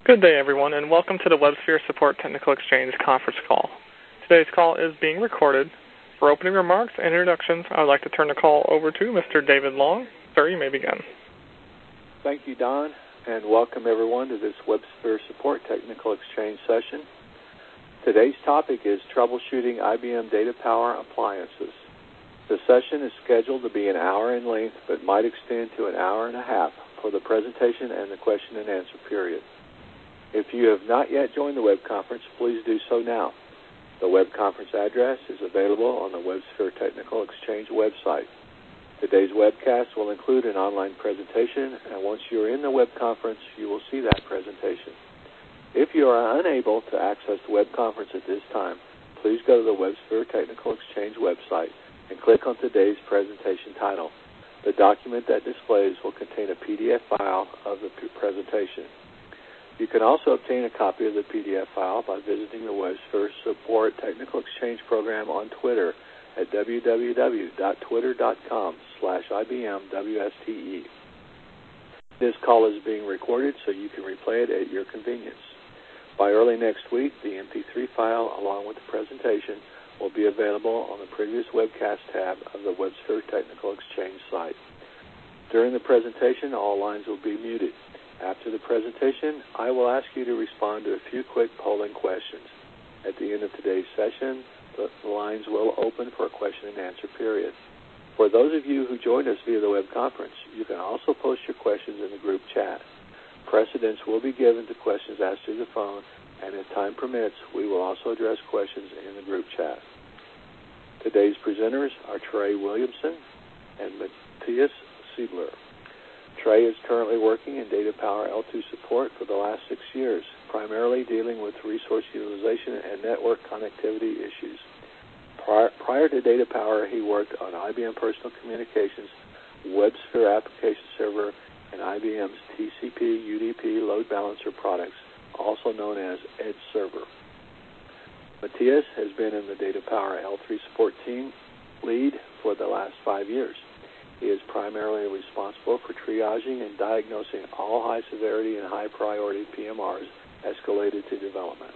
Good day, everyone, and welcome to the WebSphere Support Technical Exchange conference call. Today's call is being recorded. For opening remarks and introductions, I would like to turn the call over to Mr. David Long. Sir, you may begin. Thank you, Don, and welcome everyone to this WebSphere Support Technical Exchange session. Today's topic is troubleshooting IBM Data Power appliances. The session is scheduled to be an hour in length, but might extend to an hour and a half for the presentation and the question and answer period. If you have not yet joined the web conference, please do so now. The web conference address is available on the WebSphere Technical Exchange website. Today's webcast will include an online presentation, and once you are in the web conference, you will see that presentation. If you are unable to access the web conference at this time, please go to the WebSphere Technical Exchange website and click on today's presentation title. The document that displays will contain a PDF file of the presentation. You can also obtain a copy of the PDF file by visiting the WebSphere Support Technical Exchange program on Twitter at www.twitter.com/IBMWSTE. This call is being recorded so you can replay it at your convenience. By early next week, the MP3 file along with the presentation will be available on the previous webcast tab of the WebSphere Technical Exchange site. During the presentation, all lines will be muted. After the presentation, I will ask you to respond to a few quick polling questions. At the end of today's session, the lines will open for a question and answer period. For those of you who joined us via the web conference, you can also post your questions in the group chat. Precedence will be given to questions asked through the phone, and if time permits, we will also address questions in the group chat. Today's presenters are Trey Williamson and Matthias Siebler. Trey is currently working in Data Power L2 support for the last 6 years, primarily dealing with resource utilization and network connectivity issues. Prior to Data Power, he worked on IBM Personal Communications, WebSphere Application Server, and IBM's TCP UDP load balancer products, also known as Edge Server. Matthias has been in the Data Power L3 support team lead for the last 5 years. He is primarily responsible for triaging and diagnosing all high-severity and high-priority PMRs escalated to development.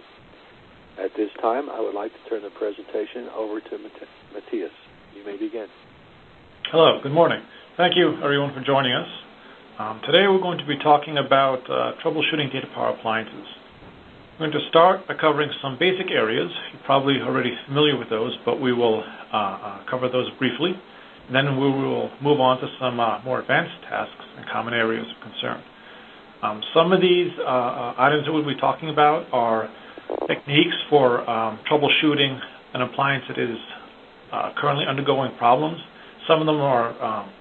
At this time, I would like to turn the presentation over to Matthias. You may begin. Hello, good morning. Thank you, everyone, for joining us. Today we're going to be talking about troubleshooting data power appliances. We're going to start by covering some basic areas. You're probably already familiar with those, but we will cover those briefly. Then we will move on to some more advanced tasks and common areas of concern. Some of these items that we'll be talking about are techniques for troubleshooting an appliance that is currently undergoing problems. Some of them are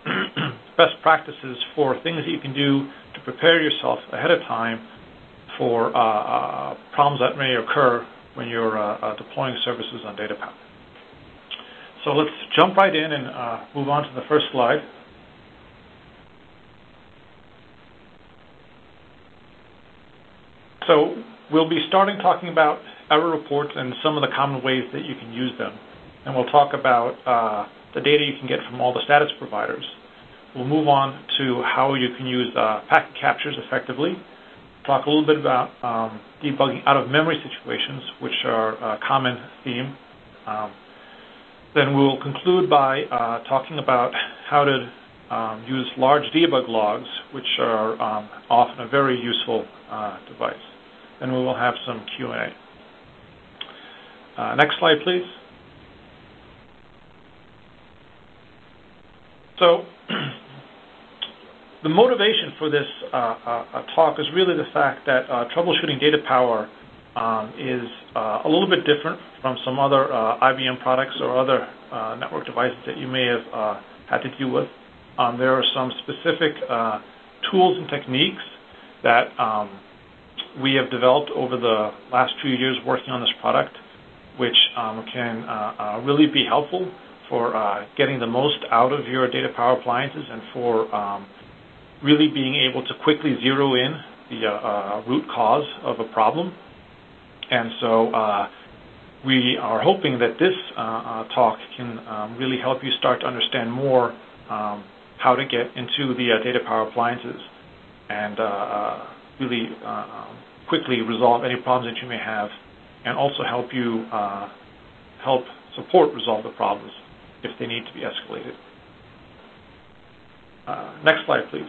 best practices for things that you can do to prepare yourself ahead of time for problems that may occur when you're deploying services on data power. So let's jump right in and move on to the first slide. So we'll be starting talking about error reports and some of the common ways that you can use them. And we'll talk about the data you can get from all the status providers. We'll move on to how you can use packet captures effectively. Talk a little bit about debugging out-of-memory situations, which are a common theme. Then we'll conclude by talking about how to use large debug logs, which are often a very useful device. Then we will have some Q&A. Next slide, please. So the motivation for this talk is really the fact that troubleshooting data power is a little bit different from some other IBM products or other network devices that you may have had to deal with. There are some specific tools and techniques that we have developed over the last few years working on this product, which can really be helpful for getting the most out of your data power appliances and for really being able to quickly zero in the root cause of a problem. And so we are hoping that this talk can really help you start to understand more how to get into the data power appliances and really quickly resolve any problems that you may have, and also help support resolve the problems if they need to be escalated. Next slide, please.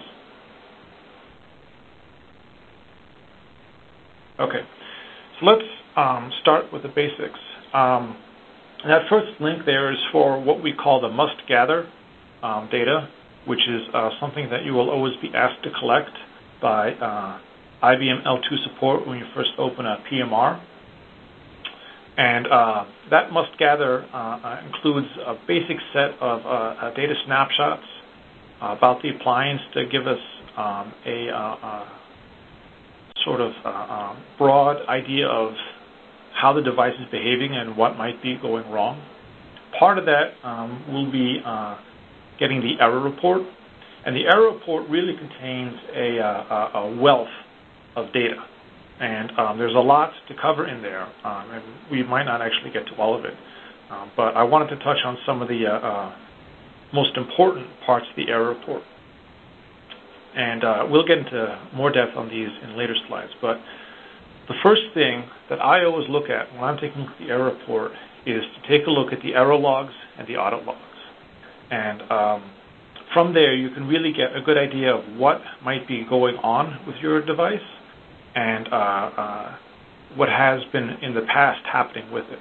Okay, so let's start with the basics. That first link there is for what we call the must-gather data, which is something that you will always be asked to collect by IBM L2 support when you first open a PMR. And that must-gather includes a basic set of data snapshots about the appliance to give us a sort of broad idea of how the device is behaving and what might be going wrong. Part of that will be getting the error report, and the error report really contains a wealth of data, and there's a lot to cover in there, and we might not actually get to all of it, but I wanted to touch on some of the most important parts of the error report, and we'll get into more depth on these in later slides. But the first thing that I always look at when I'm taking the error report is to take a look at the error logs and the audit logs. And from there, you can really get a good idea of what might be going on with your device and what has been in the past happening with it.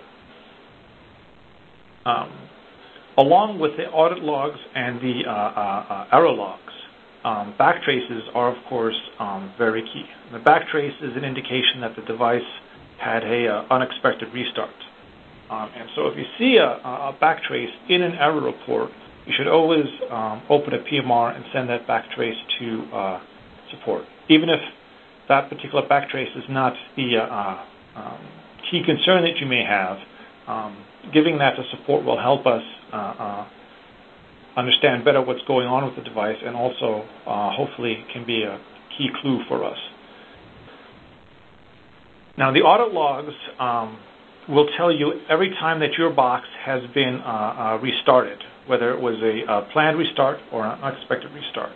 Along with the audit logs and the error logs, backtraces are, of course, very key. The backtrace is an indication that the device had a unexpected restart. And so if you see a backtrace in an error report, you should always open a PMR and send that backtrace to support. Even if that particular backtrace is not the key concern that you may have, giving that to support will help us understand better what's going on with the device, and also hopefully can be a key clue for us. Now, the audit logs will tell you every time that your box has been restarted, whether it was a planned restart or an unexpected restart.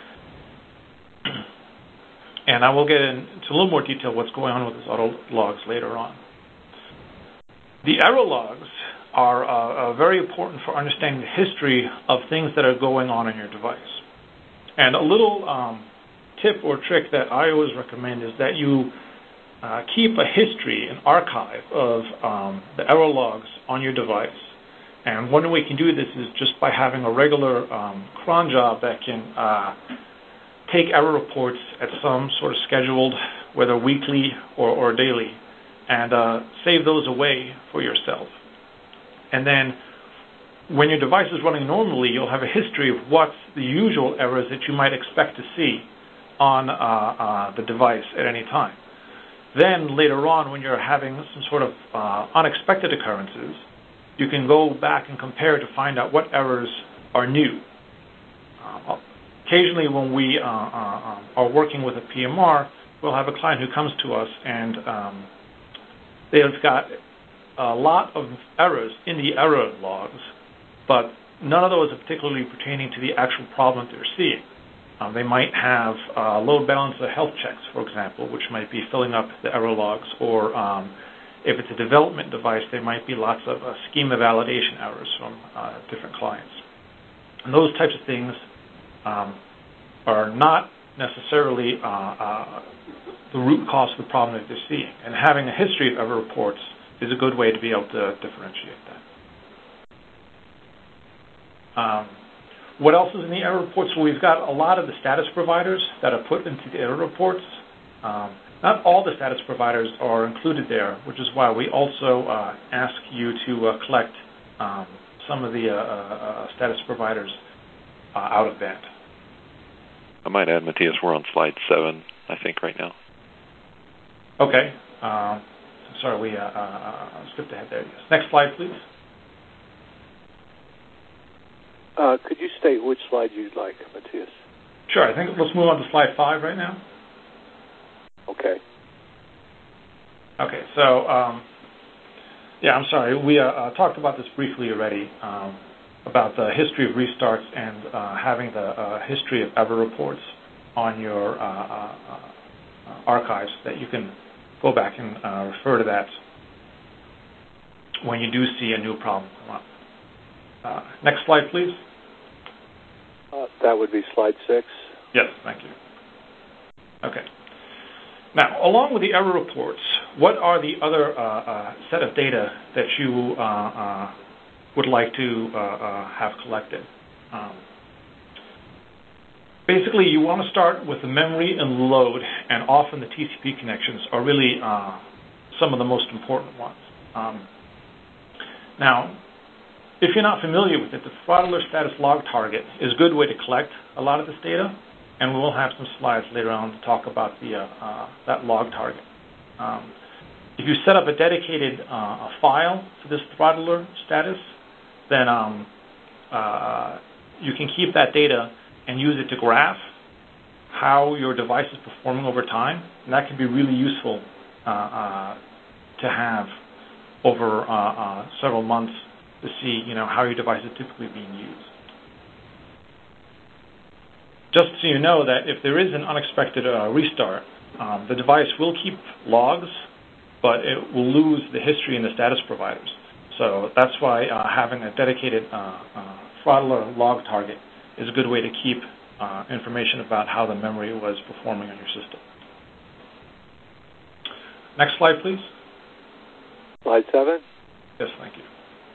And I will get into a little more detail what's going on with those audit logs later on. The error logs are very important for understanding the history of things that are going on in your device. And a little tip or trick that I always recommend is that you keep a history, an archive of the error logs on your device. And one way you can do this is just by having a regular cron job that can take error reports at some sort of scheduled, whether weekly or daily, and save those away for yourself. And then when your device is running normally, you'll have a history of what's the usual errors that you might expect to see on the device at any time. Then later on, when you're having some sort of unexpected occurrences, you can go back and compare to find out what errors are new. Occasionally when we are working with a PMR, we'll have a client who comes to us and they've got a lot of errors in the error logs, but none of those are particularly pertaining to the actual problem that they're seeing. They might have load balancer health checks, for example, which might be filling up the error logs, or if it's a development device, there might be lots of schema validation errors from different clients. And those types of things are not necessarily the root cause of the problem that they're seeing. And having a history of error reports is a good way to be able to differentiate that. What else is in the error reports? Well, we've got a lot of the status providers that are put into the error reports. Not all the status providers are included there, which is why we also ask you to collect some of the status providers out of band. I might add, Matthias, we're on slide 7, I think, right now. Okay. Sorry, we skipped ahead there. Yes. Next slide, please. Could you state which slide you'd like, Matthias? Sure. I think let's move on to slide 5 right now. Okay. Okay. So, I'm sorry. We talked about this briefly already, about the history of restarts and having the history of error reports on your archives that you can go back and refer to that when you do see a new problem come up. Next slide, please. That would be slide 6. Yes, thank you. Okay. Now, along with the error reports, what are the other set of data that you would like to have collected? Basically, you want to start with the memory and load, and often the TCP connections are really some of the most important ones. Now, if you're not familiar with it, the throttler status log target is a good way to collect a lot of this data, and we'll have some slides later on to talk about that log target. If you set up a dedicated file for this throttler status, then you can keep that data and use it to graph how your device is performing over time, and that can be really useful to have over several months to see, how your device is typically being used. Just so you know that if there is an unexpected restart, the device will keep logs, but it will lose the history in the status providers. So that's why having a dedicated throttler log target is a good way to keep information about how the memory was performing on your system. Next slide, please. Slide 7. Yes, thank you.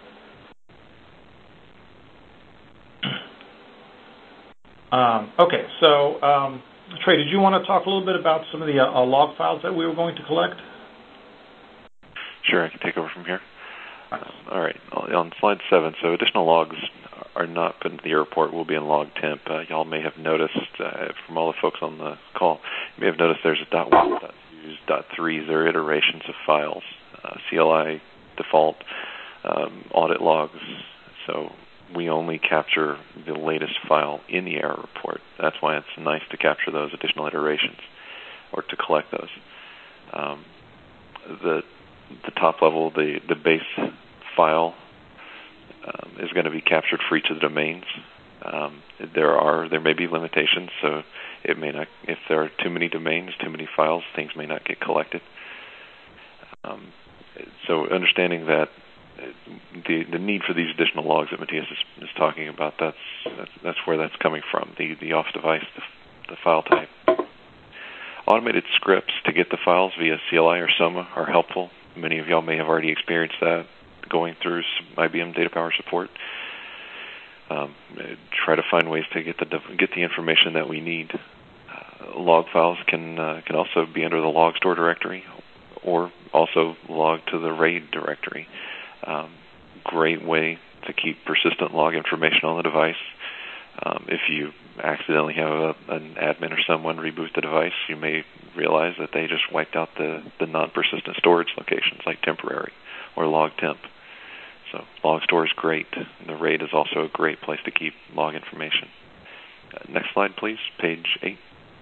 Okay, so Trey, did you want to talk a little bit about some of the log files that we were going to collect? Sure, I can take over from here. All right, on slide 7, so additional logs are not put into the error report, will be in log temp. Y'all may have noticed, from all the folks on the call, you may have noticed there's a .1, .2, .3s. They're iterations of files, CLI, default, audit logs. So we only capture the latest file in the error report. That's why it's nice to capture those additional iterations or to collect those. The top level, the base file is going to be captured for each of the domains. There may be limitations, so it may not. If there are too many domains, too many files, things may not get collected. So understanding that the need for these additional logs that Matthias is talking about, that's where that's coming from. The off device, the file type. Automated scripts to get the files via CLI or SOMA are helpful. Many of y'all may have already experienced that going through IBM Data Power support. Try to find ways to get the information that we need. Log files can also be under the log store directory, or also log to the RAID directory. Great way to keep persistent log information on the device. If you accidentally have an admin or someone reboot the device, you may realize that they just wiped out the non-persistent storage locations like temporary or log temp. So log store is great. The RAID is also a great place to keep log information. Next slide, please. Page 8.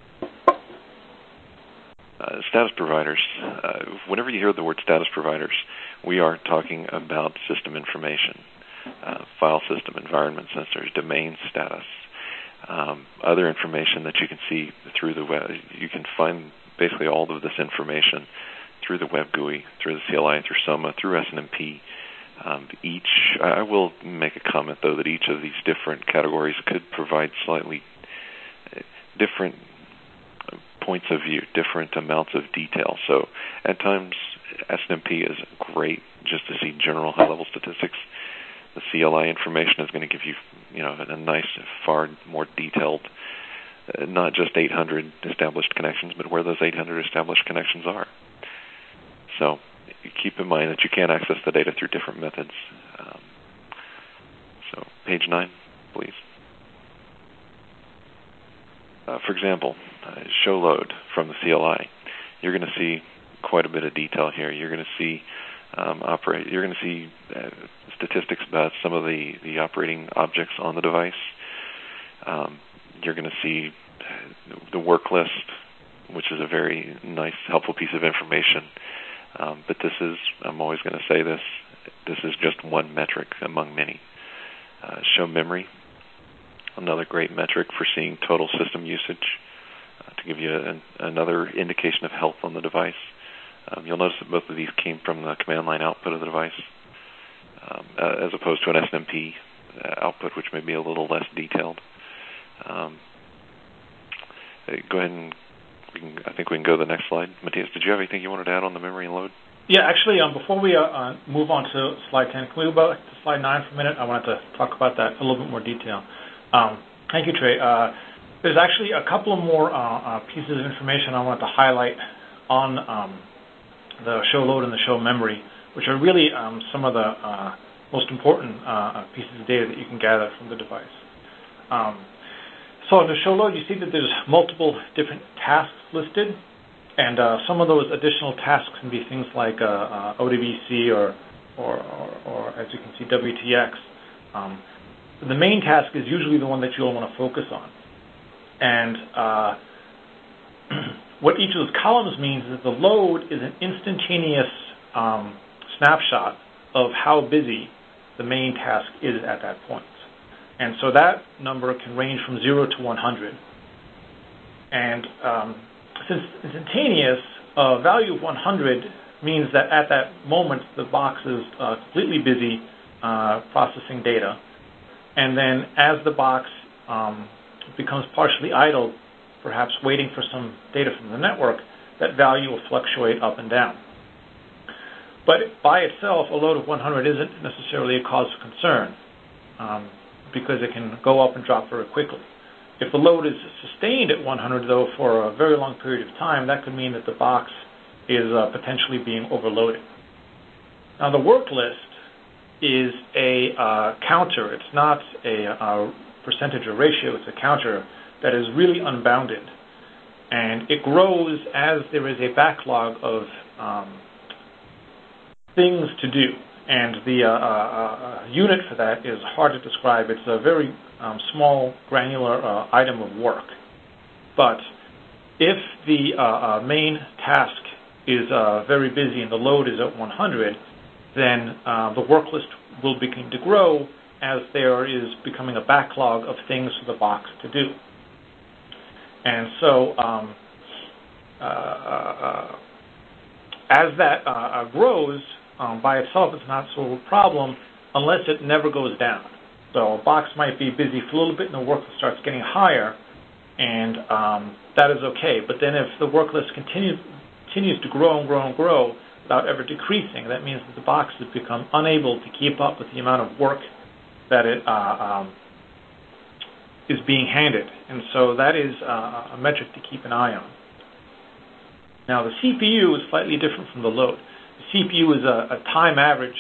Status providers. Whenever you hear the word status providers, we are talking about system information, file system, environment sensors, domain status, other information that you can see through the web. You can find basically all of this information through the web GUI, through the CLI, through SOMA, through SNMP. I will make a comment, though, that each of these different categories could provide slightly different points of view, different amounts of detail. So at times, SNMP is great just to see general high-level statistics. The CLI information is going to give you, a nice, far more detailed, not just 800 established connections, but where those 800 established connections are. So keep in mind that you can access the data through different methods. So page 9, please. For example, show load from the CLI. You're going to see quite a bit of detail here. You're going to see You're going to see statistics about some of the operating objects on the device. You're going to see the work list, which is a very nice, helpful piece of information. But this is, I'm always going to say this is just one metric among many. Show memory, another great metric for seeing total system usage, to give you another indication of health on the device. You'll notice that both of these came from the command line output of the device, as opposed to an SNMP output, which may be a little less detailed. Go ahead and I think we can go to the next slide. Matthias, did you have anything you wanted to add on the memory and load? Yeah, actually, before we move on to slide 10, can we go back to slide 9 for a minute? I wanted to talk about that in a little bit more detail. Thank you, Trey. There's actually a couple of more pieces of information I wanted to highlight on the show load and the show memory, which are really some of the most important pieces of data that you can gather from the device. So in the show load, you see that there's multiple different tasks listed, and some of those additional tasks can be things like ODBC or as you can see, WTX. The main task is usually the one that you'll want to focus on. And what each of those columns means is that the load is an instantaneous snapshot of how busy the main task is at that point. And so that number can range from 0 to 100. And since instantaneous, a value of 100 means that at that moment the box is completely busy processing data. And then as the box becomes partially idle, perhaps waiting for some data from the network, that value will fluctuate up and down. But by itself, a load of 100 isn't necessarily a cause for concern because it can go up and drop very quickly. If the load is sustained at 100, though, for a very long period of time, that could mean that the box is potentially being overloaded. Now, the work list is a counter. It's not a percentage or ratio. It's a counter that is really unbounded. And it grows as there is a backlog of things to do. And the unit for that is hard to describe. It's a very small, granular item of work. But if the main task is very busy and the load is at 100, then the work list will begin to grow as there is becoming a backlog of things for the box to do. And so as that grows, by itself it's not so a problem unless it never goes down. So a box might be busy for a little bit and the work list starts getting higher, and that is okay. But then if the work list continues to grow and grow and grow without ever decreasing, that means that the box has become unable to keep up with the amount of work that it is being handed. And so that is a metric to keep an eye on. Now the CPU is slightly different from the load. The CPU is a time averaged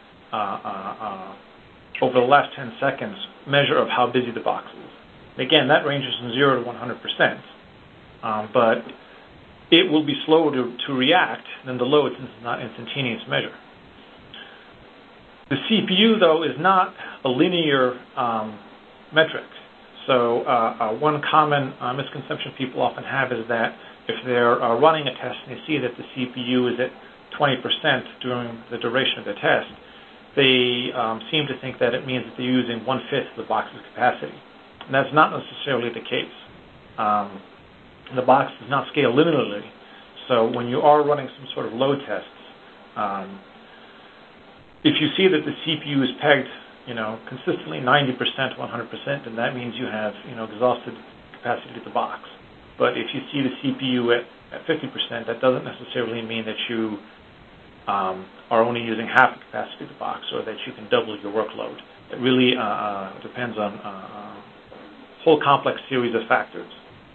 over the last 10 seconds measure of how busy the box is. And again, that ranges from 0 to 100%. But it will be slower to react than the load since it's not an instantaneous measure. The CPU, though, is not a linear metric. So one common misconception people often have is that if they're running a test and they see that the CPU is at 20% during the duration of the test, they seem to think that it means that they're using 1/5 of the box's capacity. And that's not necessarily the case. The box does not scale linearly. So when you are running some sort of load tests, if you see that the CPU is pegged, consistently 90%, 100%, then that means you have, exhausted capacity of the box. But if you see the CPU at 50%, that doesn't necessarily mean that you are only using half the capacity of the box or that you can double your workload. It really depends on a whole complex series of factors.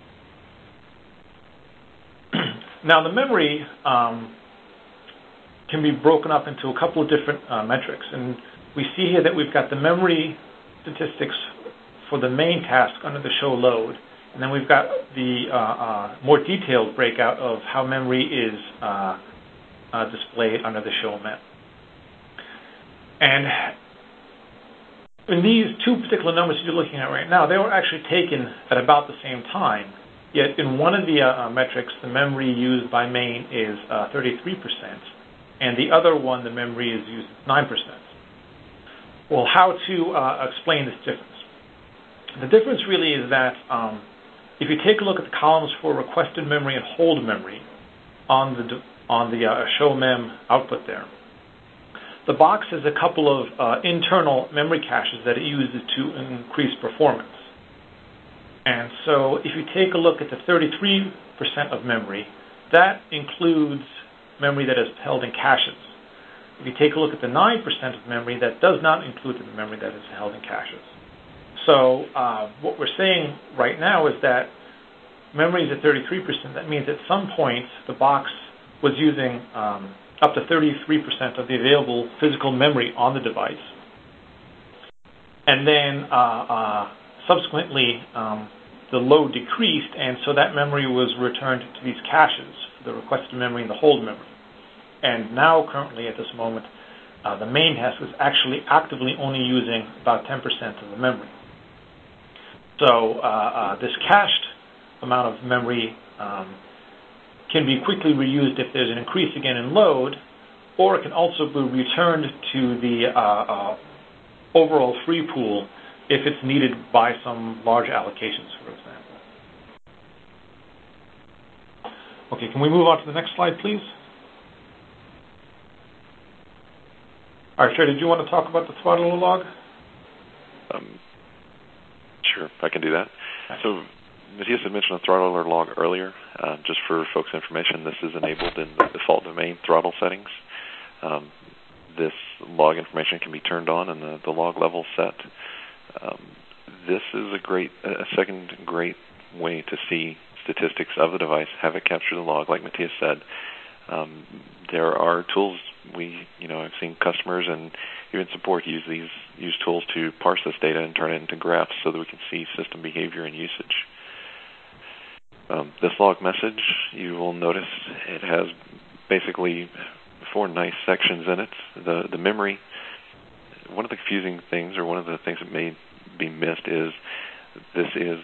Now, the memory can be broken up into a couple of different metrics. And we see here that we've got the memory statistics for the main task under the show load. And then we've got the more detailed breakout of how memory is displayed under the show mem. And in these two particular numbers you're looking at right now, they were actually taken at about the same time. Yet in one of the metrics, the memory used by main is 33%, and the other one, the memory is used 9%. Well, how to explain this difference? The difference really is that if you take a look at the columns for requested memory and hold memory on on the show mem output there. The box has a couple of internal memory caches that it uses to increase performance. And so if you take a look at the 33% of memory, that includes memory that is held in caches. If you take a look at the 9% of memory, that does not include the memory that is held in caches. So what we're saying right now is that memory is at 33%. That means at some point the box was using up to 33% of the available physical memory on the device. And then subsequently the load decreased, and so that memory was returned to these caches, the requested memory and the hold memory. And now currently at this moment, the main task is actually actively only using about 10% of the memory. So this cached amount of memory can be quickly reused if there's an increase again in load, or it can also be returned to the overall free pool if it's needed by some large allocations, for example. Okay, can we move on to the next slide, please? All right, Trey, did you want to talk about the throttler log? Sure, I can do that. So Matthias had mentioned the throttler log earlier. Just for folks' information, this is enabled in the default domain throttle settings. This log information can be turned on and the log level set. This is a second great way to see statistics of the device, have it capture the log, like Matthias said. There are tools I've seen customers and even support use tools to parse this data and turn it into graphs so that we can see system behavior and usage. This log message, you will notice it has basically 4 nice sections in it. The memory, one of the confusing things, or one of the things that may be missed, is this is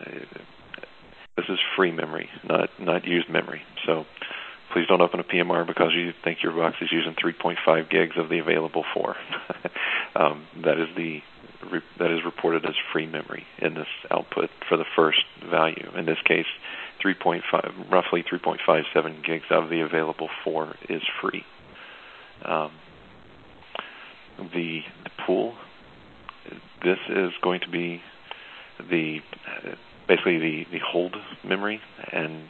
free memory, not used memory. So please don't open a PMR because you think your box is using 3.5 gigs of the available 4. That is reported as free memory in this output for the first value. In this case, roughly 3.57 gigs of the available 4 is free. The pool, this is going to be basically the hold memory, and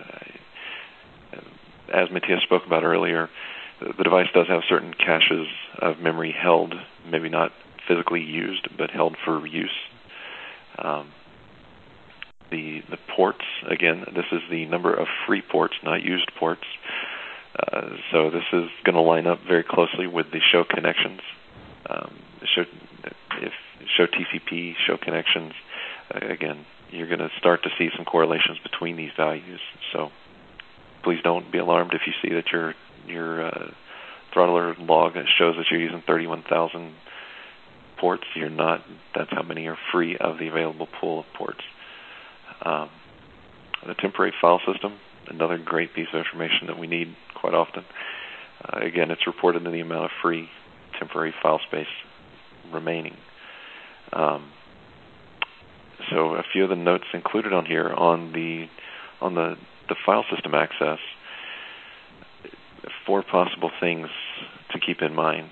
as Matthias spoke about earlier, the device does have certain caches of memory held, maybe not physically used, but held for use. The ports, again, this is the number of free ports, not used ports. So this is going to line up very closely with the show connections. Show TCP, show connections. Again, you're going to start to see some correlations between these values. So please don't be alarmed if you see that your throttler log shows that you're using 31,000 ports. You're not. That's how many are free of the available pool of ports. The temporary file system, another great piece of information that we need quite often. Again, it's reported in the amount of free temporary file space remaining. So a few of the notes included on here on the file system access, 4 possible things to keep in mind.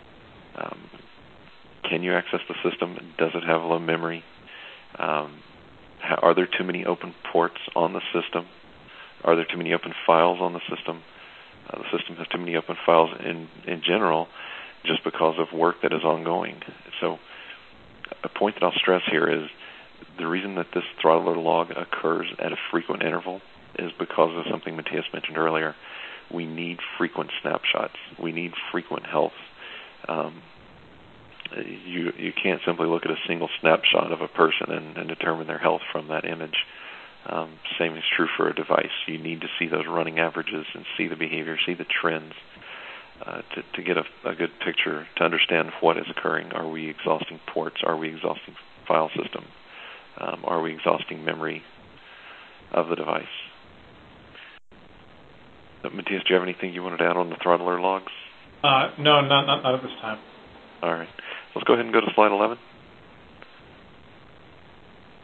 Can you access the system? Does it have low memory? Are there too many open ports on the system? Are there too many open files on the system? The system has too many open files in general just because of work that is ongoing. So a point that I'll stress here is the reason that this throttler log occurs at a frequent interval is because of something Matthias mentioned earlier. We need frequent snapshots. We need frequent health. You can't simply look at a single snapshot of a person and determine their health from that image. Same is true for a device. You need to see those running averages and see the behavior, see the trends to get a good picture, to understand what is occurring. Are we exhausting ports? Are we exhausting file system? Are we exhausting memory of the device? Matthias, do you have anything you wanted to add on the throttler logs? No, not at this time. All right. Let's go ahead and go to slide 11.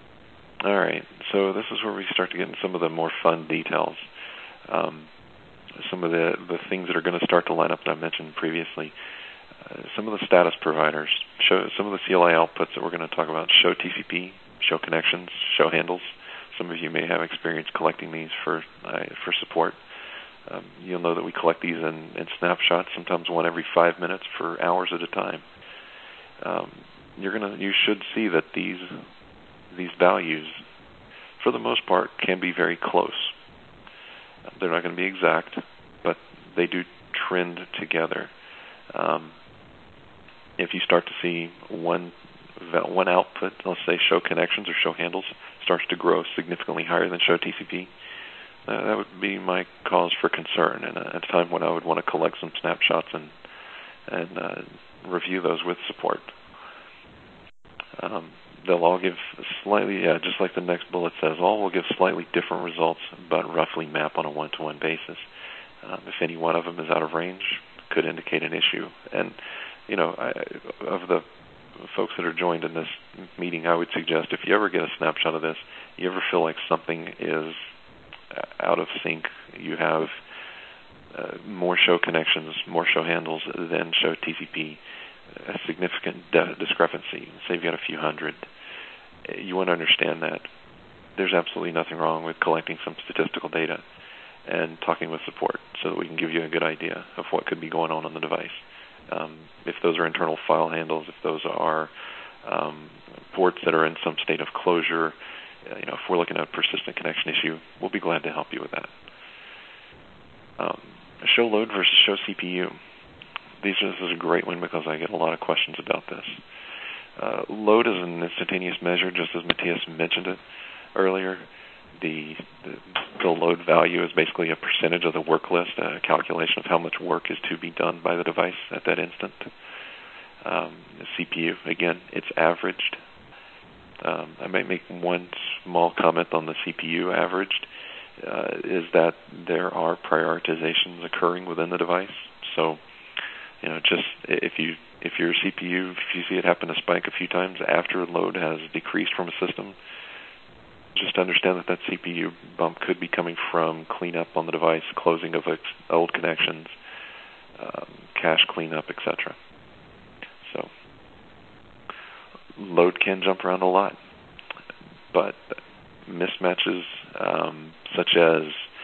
All right. So this is where we start to get into some of the more fun details. some of the things that are going to start to line up that I mentioned previously. Some of the status providers, some of the CLI outputs that we're going to talk about, show TCP, show connections, show handles. Some of you may have experience collecting these for support. You'll know that we collect these in snapshots, sometimes one every 5 minutes for hours at a time. You should see that these values, for the most part, can be very close. They're not going to be exact, but they do trend together. If you start to see one output, let's say show connections or show handles, starts to grow significantly higher than show TCP, that would be my cause for concern, and at a time when I would want to collect some snapshots and review those with support. They'll all give slightly, just like the next bullet says, all will give slightly different results, but roughly map on a one-to-one basis. If any one of them is out of range, could indicate an issue. And, of the folks that are joined in this meeting, I would suggest if you ever get a snapshot of this, you ever feel like something is out of sync, you have more show connections, more show handles than show TCP, a significant discrepancy, say you've got a few hundred, you want to understand that there's absolutely nothing wrong with collecting some statistical data and talking with support so that we can give you a good idea of what could be going on the device. If those are internal file handles, if those are ports that are in some state of closure, if we're looking at a persistent connection issue, we'll be glad to help you with that. Show load versus show CPU. This is a great one because I get a lot of questions about this. Load is an instantaneous measure, just as Matthias mentioned it earlier. The load value is basically a percentage of the work list, a calculation of how much work is to be done by the device at that instant. The CPU, again, it's averaged. I might make one small comment on the CPU averaged, is that there are prioritizations occurring within the device. So, just if your CPU, if you see it happen to spike a few times after load has decreased from a system, just understand that CPU bump could be coming from cleanup on the device, closing of old connections, cache cleanup, etc. So load can jump around a lot, but mismatches such as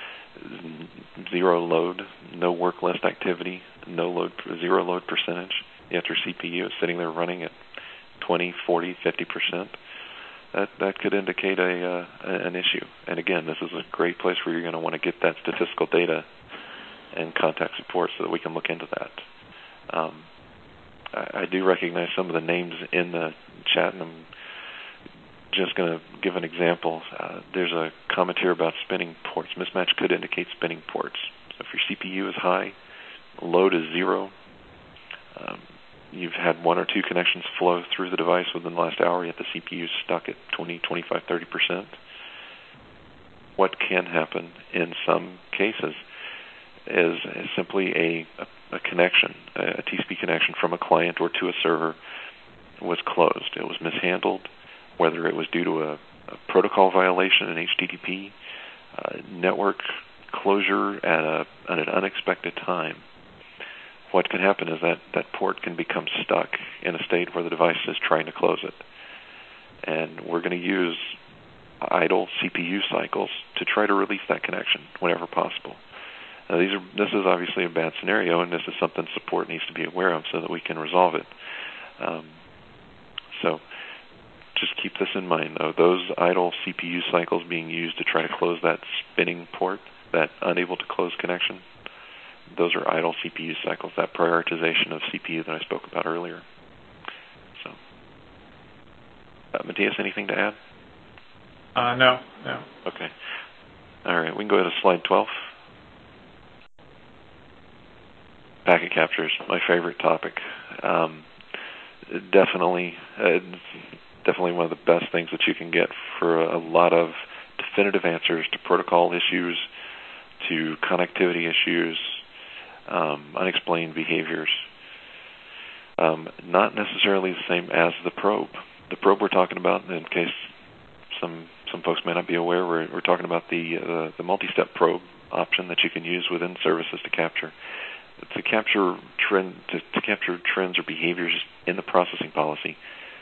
zero load, no work list activity, zero load percentage, yet your CPU is sitting there running at 20, 40, 50%. That could indicate an issue. And again, this is a great place where you're going to want to get that statistical data and contact support so that we can look into that. I do recognize some of the names in the chat, and I'm just going to give an example. There's a comment here about spinning ports. Mismatch could indicate spinning ports. So if your CPU is high, load is zero, you've had one or two connections flow through the device within the last hour, yet the CPU is stuck at 20, 25, 30%. What can happen in some cases is simply a connection, a TCP connection from a client or to a server was closed. It was mishandled, whether it was due to a protocol violation in HTTP, network closure at an unexpected time. What can happen is that port can become stuck in a state where the device is trying to close it. And we're going to use idle CPU cycles to try to release that connection whenever possible. Now, this is obviously a bad scenario, and this is something support needs to be aware of so that we can resolve it. So just keep this in mind, though. Those idle CPU cycles being used to try to close that spinning port, that unable to close connection, those are idle CPU cycles, that prioritization of CPU that I spoke about earlier. So, Matthias, anything to add? No. Okay. All right, we can go ahead to slide 12. Packet captures, my favorite topic. Definitely one of the best things that you can get for a lot of definitive answers to protocol issues, to connectivity issues, unexplained behaviors. Not necessarily the same as the probe. The probe we're talking about, in case some folks may not be aware, we're talking about the multi-step probe option that you can use within services to capture trends or behaviors in the processing policy.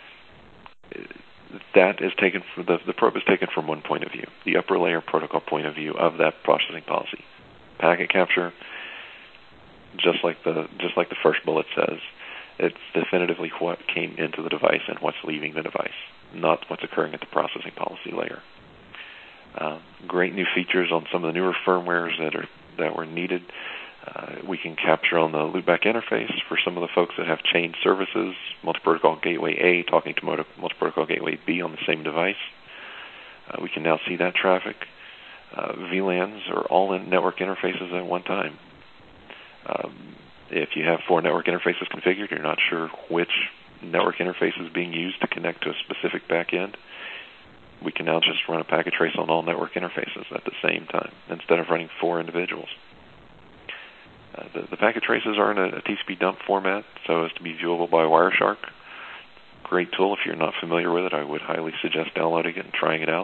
That is taken from the probe is taken from one point of view, the upper layer protocol point of view of that processing policy. Packet capture, just like the first bullet says, it's definitively what came into the device and what's leaving the device, not what's occurring at the processing policy layer. Great new features on some of the newer firmwares that were needed. We can capture on the loopback interface for some of the folks that have chained services, multi-protocol gateway A talking to multi-protocol gateway B on the same device. We can now see that traffic. VLANs are all in network interfaces at one time. If you have 4 network interfaces configured, you're not sure which network interface is being used to connect to a specific backend, we can now just run a packet trace on all network interfaces at the same time instead of running 4 individuals. The packet traces are in a TCP dump format so as to be viewable by Wireshark. Great tool. If you're not familiar with it, I would highly suggest downloading it and trying it out.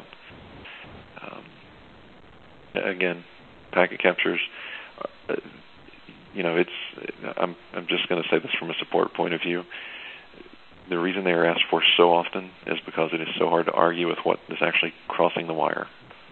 Again, packet captures, I'm just going to say this from a support point of view. The reason they are asked for so often is because it is so hard to argue with what is actually crossing the wire.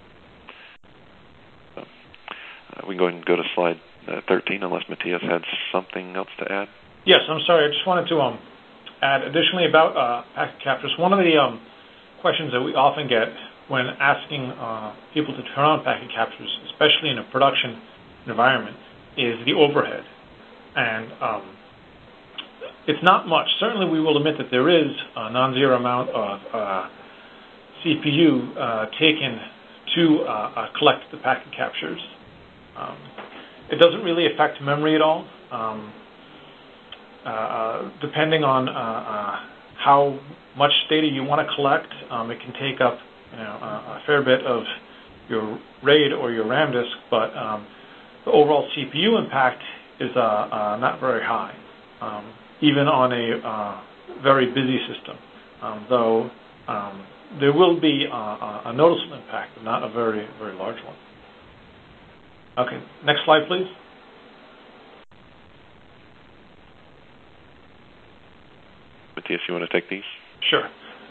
So, we can go ahead and go to slide 13, unless Matthias had something else to add. Yes, I'm sorry. I just wanted to add additionally about packet captures. One of the questions that we often get when asking people to turn on packet captures, especially in a production environment, is the overhead. And it's not much. Certainly we will admit that there is a non-zero amount of CPU taken to collect the packet captures. It doesn't really affect memory at all. Depending on how much data you want to collect, it can take up a fair bit of your RAID or your RAM disk, but the overall CPU impact is not very high, even on a very busy system, though there will be a noticeable impact, but not a very, very large one. Okay, next slide, please. Matthias, you want to take these? Sure.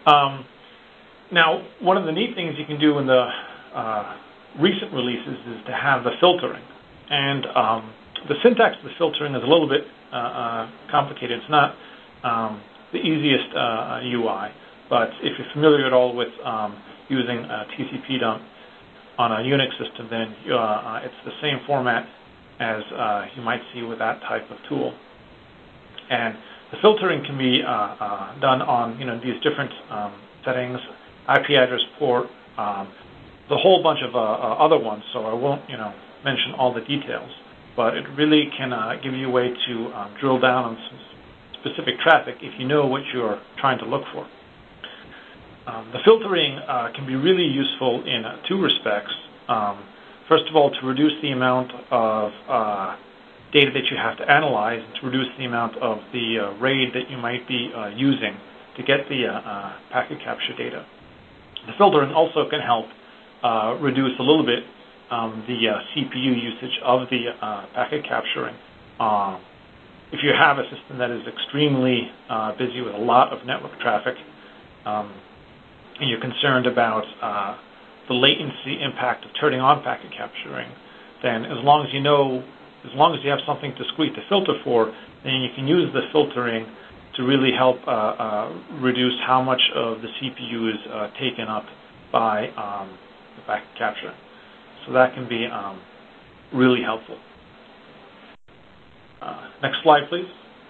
Now, one of the neat things you can do in the recent releases is to have the filtering. And the syntax of the filtering is a little bit complicated. It's not the easiest UI, but if you're familiar at all with using a TCP dump on a Unix system, then it's the same format as you might see with that type of tool. And the filtering can be done on these different settings, IP address port, the whole bunch of other ones. So I won't mention all the details, but it really can give you a way to drill down on some specific traffic if you know what you're trying to look for. The filtering can be really useful in 2 respects. First of all, to reduce the amount of data that you have to analyze, and to reduce the amount of the RAID that you might be using to get the packet capture data. The filtering also can help reduce a little bit the CPU usage of the packet capturing. If you have a system that is extremely busy with a lot of network traffic, and you're concerned about the latency impact of turning on packet capturing, then as long as you have something discrete to filter for, then you can use the filtering to really help reduce how much of the CPU is taken up by the packet capturing. So that can be really helpful. Next slide, please.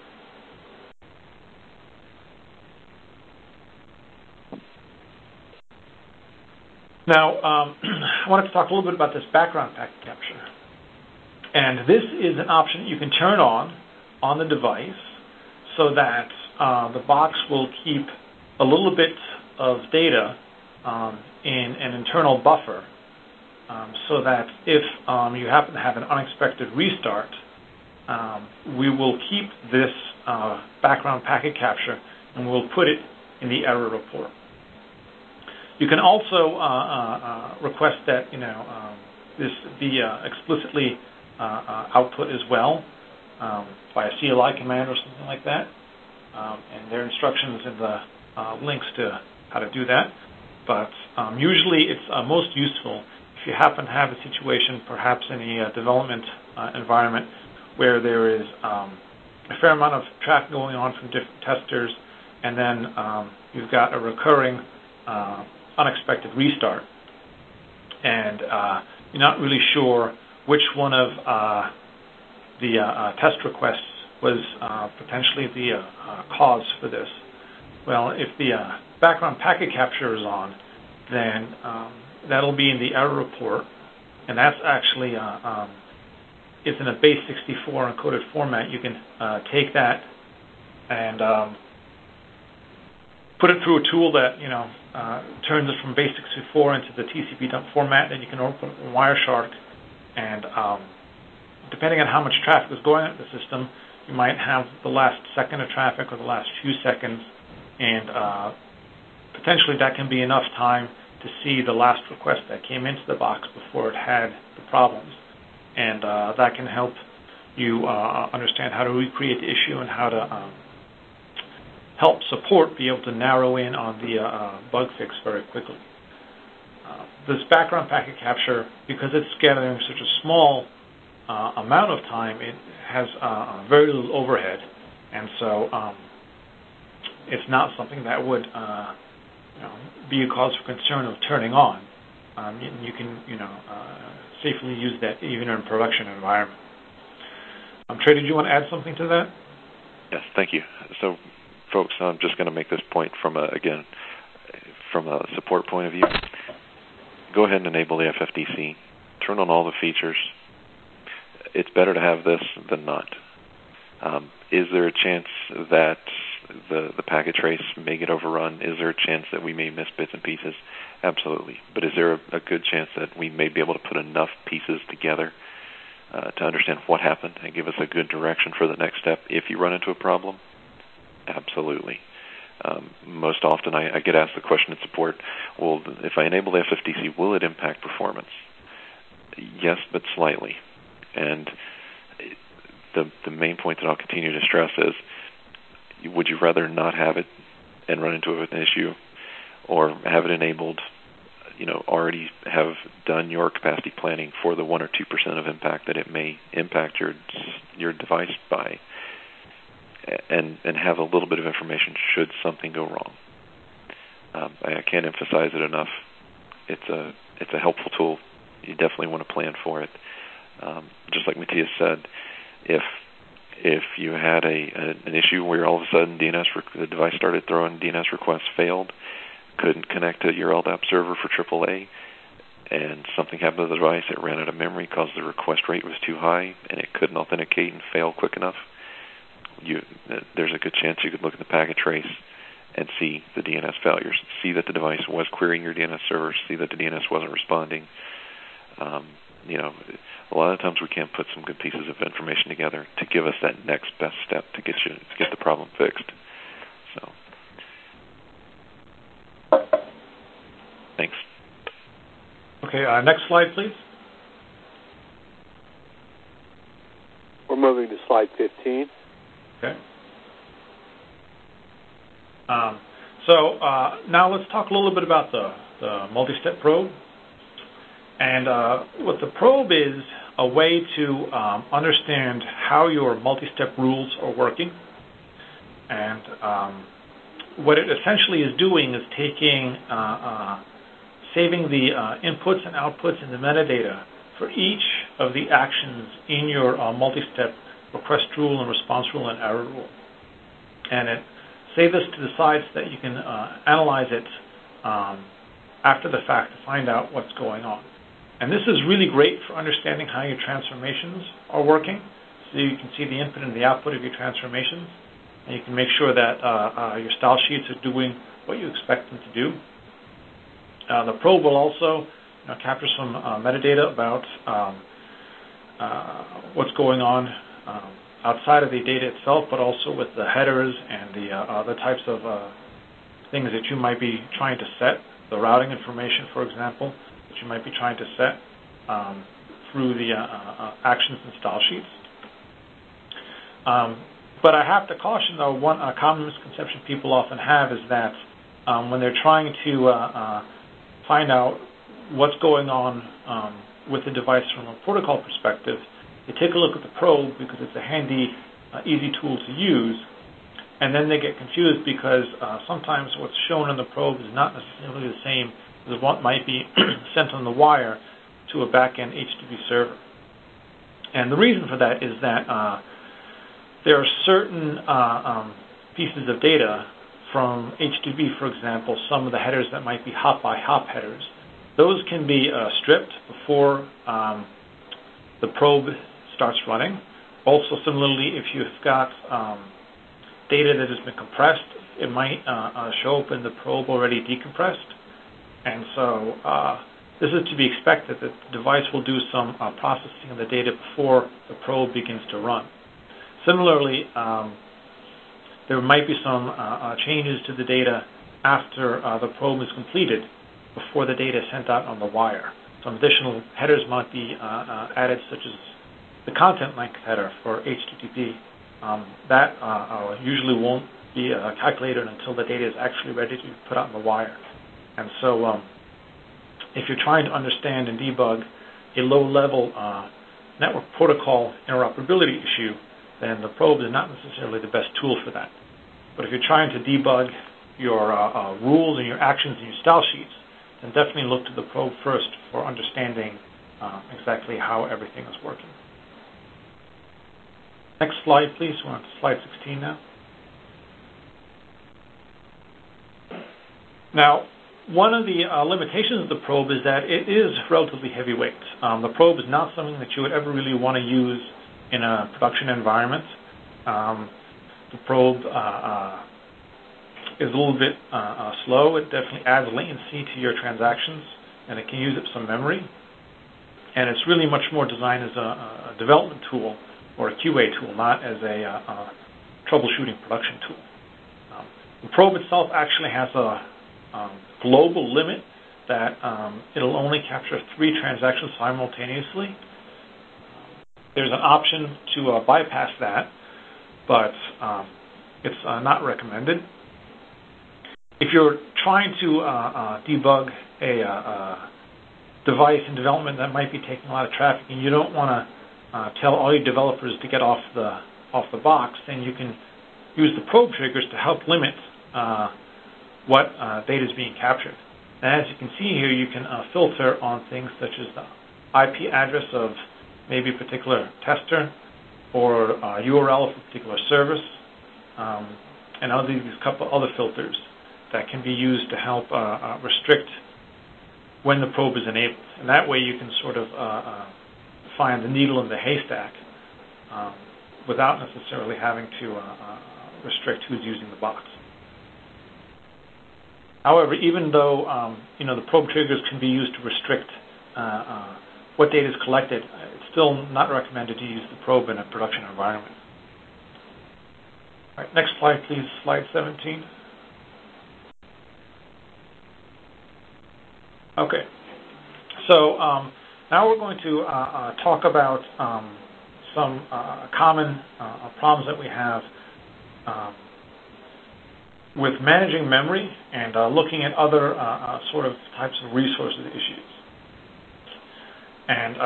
Now, I wanted to talk a little bit about this background packet capture. And this is an option you can turn on the device so that the box will keep a little bit of data in an internal buffer so that if you happen to have an unexpected restart, we will keep this background packet capture and we'll put it in the error report. You can also request that this be explicitly output as well by a CLI command or something like that. And there are instructions in the links to how to do that. But usually it's most useful if you happen to have a situation, perhaps in a development environment, where there is a fair amount of traffic going on from different testers, and then you've got a recurring unexpected restart. And you're not really sure which one of the test requests was potentially the cause for this. Well, if the background packet capture is on, then that'll be in the error report, and that's actually it's in a base 64 encoded format. You can take that and put it through a tool that turns it from base 64 into the TCP dump format. Then you can open Wireshark, and depending on how much traffic is going at the system, you might have the last second of traffic or the last few seconds, and potentially that can be enough time to see the last request that came into the box before it had the problems. And that can help you understand how to recreate the issue and how to help support be able to narrow in on the bug fix very quickly. This background packet capture, because it's gathering such a small amount of time, it has very little overhead, and so it's not something that would be a cause for concern of turning on. You can safely use that even in a production environment. Trey, did you want to add something to that? Yes, thank you. So, folks, I'm just going to make this point from a support point of view. Go ahead and enable the FFDC. Turn on all the features. It's better to have this than not. Is there a chance that the packet trace may get overrun? Is there a chance that we may miss bits and pieces? Absolutely. But is there a good chance that we may be able to put enough pieces together to understand what happened and give us a good direction for the next step if you run into a problem? Absolutely. Most often I get asked the question in support, well, if I enable the FFDC, will it impact performance? Yes, but slightly. And the main point that I'll continue to stress is, would you rather not have it and run into an issue, or have it enabled, already have done your capacity planning for the 1 or 2% of impact that it may impact your device by, and have a little bit of information should something go wrong? I can't emphasize it enough. It's a helpful tool. You definitely want to plan for it. Just like Matthias said, if you had an issue where all of a sudden the device started throwing DNS requests, failed, couldn't connect to your LDAP server for AAA, and something happened to the device, it ran out of memory because the request rate was too high, and it couldn't authenticate and fail quick enough, there's a good chance you could look at the packet trace and see the DNS failures, see that the device was querying your DNS server, see that the DNS wasn't responding. A lot of times we can't put some good pieces of information together to give us that next best step to get the problem fixed. So, thanks. Okay, next slide, please. We're moving to slide 15. Okay. So now let's talk a little bit about the multi-step probe. And what the probe is a way to understand how your multi-step rules are working. And what it essentially is doing is saving the inputs and outputs and the metadata for each of the actions in your multi-step request rule and response rule and error rule. And it saves this to the side so that you can analyze it after the fact to find out what's going on. And this is really great for understanding how your transformations are working. So you can see the input and the output of your transformations, and you can make sure that your style sheets are doing what you expect them to do. The probe will also capture some metadata about what's going on outside of the data itself, but also with the headers and the other types of things that you might be trying to set, the routing information, for example, that you might be trying to set. through the actions and style sheets. But I have to caution, though, one common misconception people often have is that when they're trying to find out what's going on with the device from a protocol perspective, they take a look at the probe because it's a handy, easy tool to use, and then they get confused because sometimes what's shown in the probe is not necessarily the same as what might be sent on the wire to a back-end HTTP server. And the reason for that is that there are certain pieces of data from HTTP, for example, some of the headers that might be hop-by-hop headers. Those can be stripped before the probe starts running. Also, similarly, if you've got data that has been compressed, it might show up in the probe already decompressed. And so this is to be expected that the device will do some processing of the data before the probe begins to run. Similarly, there might be some changes to the data after the probe is completed before the data is sent out on the wire. Some additional headers might be added, such as the content length header for HTTP. That usually won't be calculated until the data is actually ready to be put out on the wire. And so if you're trying to understand and debug a low-level network protocol interoperability issue, then the probe is not necessarily the best tool for that. But if you're trying to debug your rules and your actions and your style sheets, then definitely look to the probe first for understanding exactly how everything is working. Next slide, please. We're on to slide 16 now. Now, one of the limitations of the probe is that it is relatively heavyweight. The probe is not something that you would ever really want to use in a production environment. The probe is a little bit slow. It definitely adds latency to your transactions, and it can use up some memory. And it's really much more designed as a development tool or a QA tool, not as a troubleshooting production tool. The probe itself actually has a global limit that it'll only capture 3 transactions simultaneously. There's an option to bypass that, but it's not recommended. If you're trying to debug a device in development that might be taking a lot of traffic and you don't want to tell all your developers to get off the box, then you can use the probe triggers to help limit what data is being captured. And as you can see here, you can filter on things such as the IP address of maybe a particular tester or URL of a particular service, and a couple other filters that can be used to help restrict when the probe is enabled. And that way you can sort of find the needle in the haystack without necessarily having to restrict who's using the box. However, even though the probe triggers can be used to restrict what data is collected, it's still not recommended to use the probe in a production environment. All right, next slide, please, slide 17. Okay, so now we're going to talk about some common problems that we have with managing memory and looking at other sort of types of resources issues. And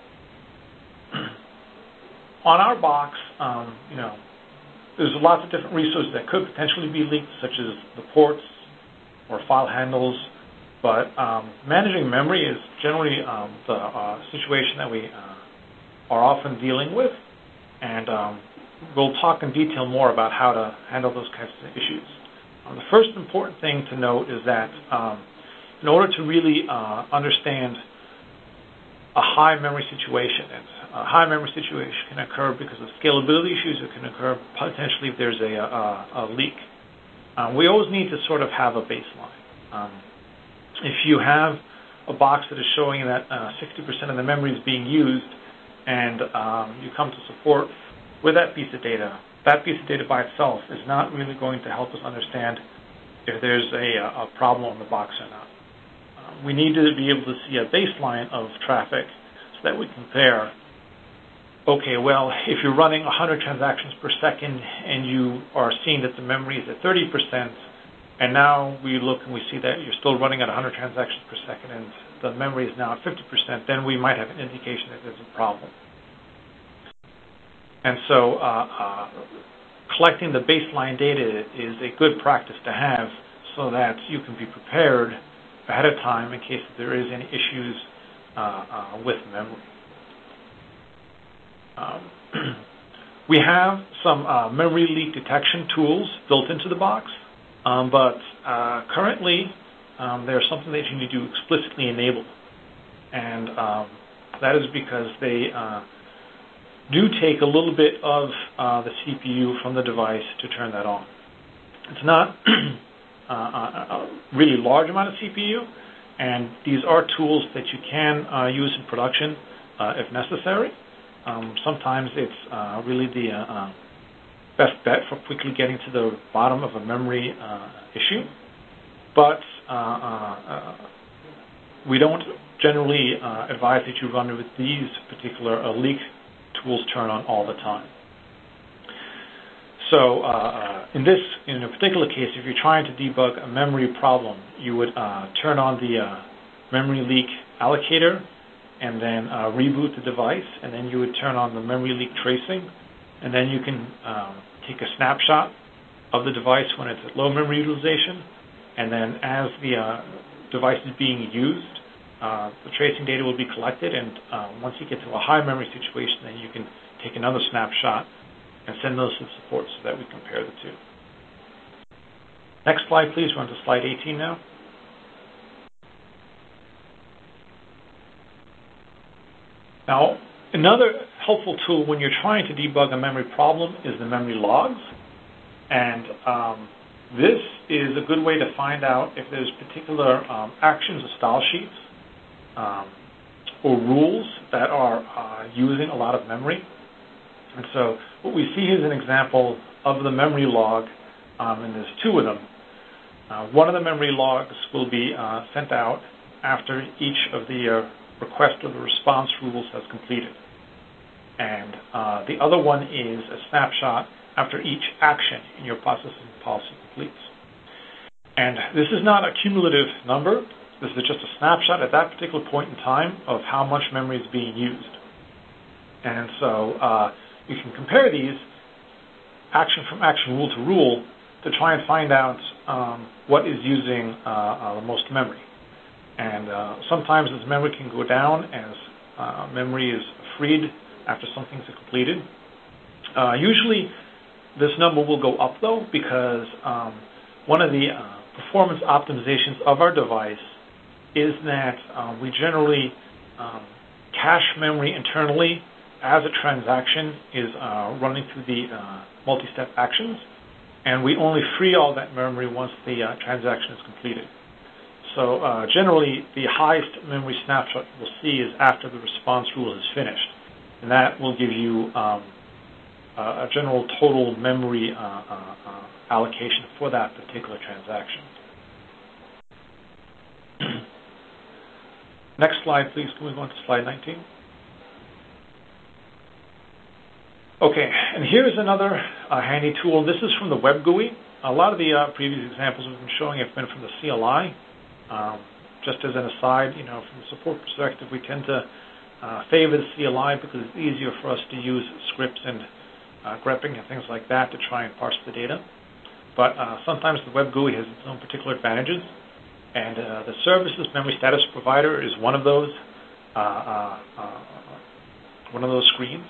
on our box, there's lots of different resources that could potentially be leaked, such as the ports or file handles. But managing memory is generally the situation that we are often dealing with, and we'll talk in detail more about how to handle those kinds of issues. The first important thing to note is that in order to really understand a high memory situation, and a high memory situation can occur because of scalability issues. It can occur potentially if there's a leak. We always need to sort of have a baseline. If you have a box that is showing that 60% of the memory is being used, and you come to support with that piece of data by itself is not really going to help us understand if there's a problem on the box or not. We need to be able to see a baseline of traffic that we compare, okay, well, if you're running 100 transactions per second and you are seeing that the memory is at 30%, and now we look and we see that you're still running at 100 transactions per second and the memory is now at 50%, then we might have an indication that there's a problem. And so collecting the baseline data is a good practice to have so that you can be prepared ahead of time in case there is any issues with memory. We have some memory leak detection tools built into the box, but currently there's something that you need to explicitly enable, and that is because they do take a little bit of the CPU from the device to turn that on. It's not a really large amount of CPU, and these are tools that you can use in production if necessary. Sometimes it's really the best bet for quickly getting to the bottom of a memory issue, but we don't generally advise that you run with these particular leak tools turn on all the time. So in a particular case, if you're trying to debug a memory problem, you would turn on the memory leak allocator and then reboot the device, and then you would turn on the memory leak tracing, and then you can take a snapshot of the device when it's at low memory utilization, and then as the device is being used, the tracing data will be collected, and once you get to a high memory situation, then you can take another snapshot and send those to support so that we compare the two. Next slide, please. We're on to slide 18 now. Now, another helpful tool when you're trying to debug a memory problem is the memory logs. And this is a good way to find out if there's particular actions or style sheets or rules that are using a lot of memory. And so what we see is an example of the memory log, and there's two of them. One of the memory logs will be sent out after each of the request or the response rules has completed. And the other one is a snapshot after each action in your processing policy completes. And this is not a cumulative number. This is just a snapshot at that particular point in time of how much memory is being used. And so you can compare these action from action, rule to rule, to try and find out what is using the most memory. And sometimes this memory can go down as memory is freed after some things are completed. Usually this number will go up, though, because one of the performance optimizations of our device is that we generally cache memory internally as a transaction is running through the multi-step actions, and we only free all that memory once the transaction is completed. So generally, the highest memory snapshot we'll see is after the response rule is finished, and that will give you a general total memory allocation for that particular transaction. Next slide, please. Can we go on to slide 19? Okay, and here's another handy tool. This is from the Web GUI. A lot of the previous examples we've been showing have been from the CLI. Just as an aside, from the support perspective, we tend to favor the CLI because it's easier for us to use scripts and grepping and things like that to try and parse the data. But sometimes the Web GUI has its own particular advantages, and the services memory status provider is one of those screens.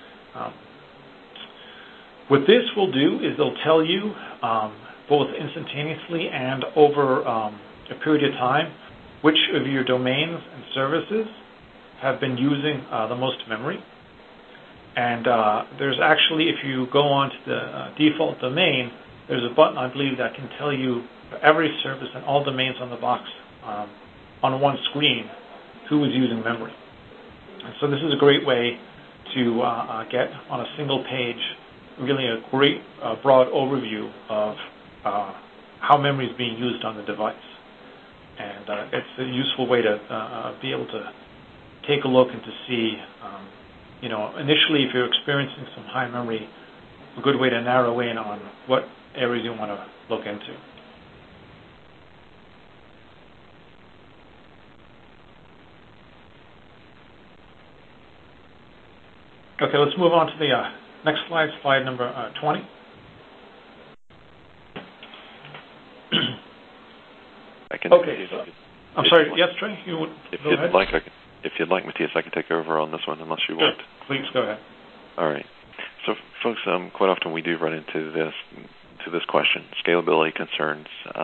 What this will do is they'll tell you both instantaneously and over a period of time which of your domains and services have been using the most memory. And there's actually, if you go on to the default domain, there's a button, I believe, that can tell you for every service and all domains on the box on one screen who is using memory. And so this is a great way to get on a single page really a great broad overview of how memory is being used on the device. And it's a useful way to be able to take a look and to see, initially if you're experiencing some high memory, a good way to narrow in on what areas you want to look into. Okay, let's move on to the next slide, slide number 20. Okay. I'm sorry. Yes, Trey. If you'd like, Matthias, I can take over on this one, unless you want. Please go ahead. All right. So, folks, quite often we do run into this question: scalability concerns.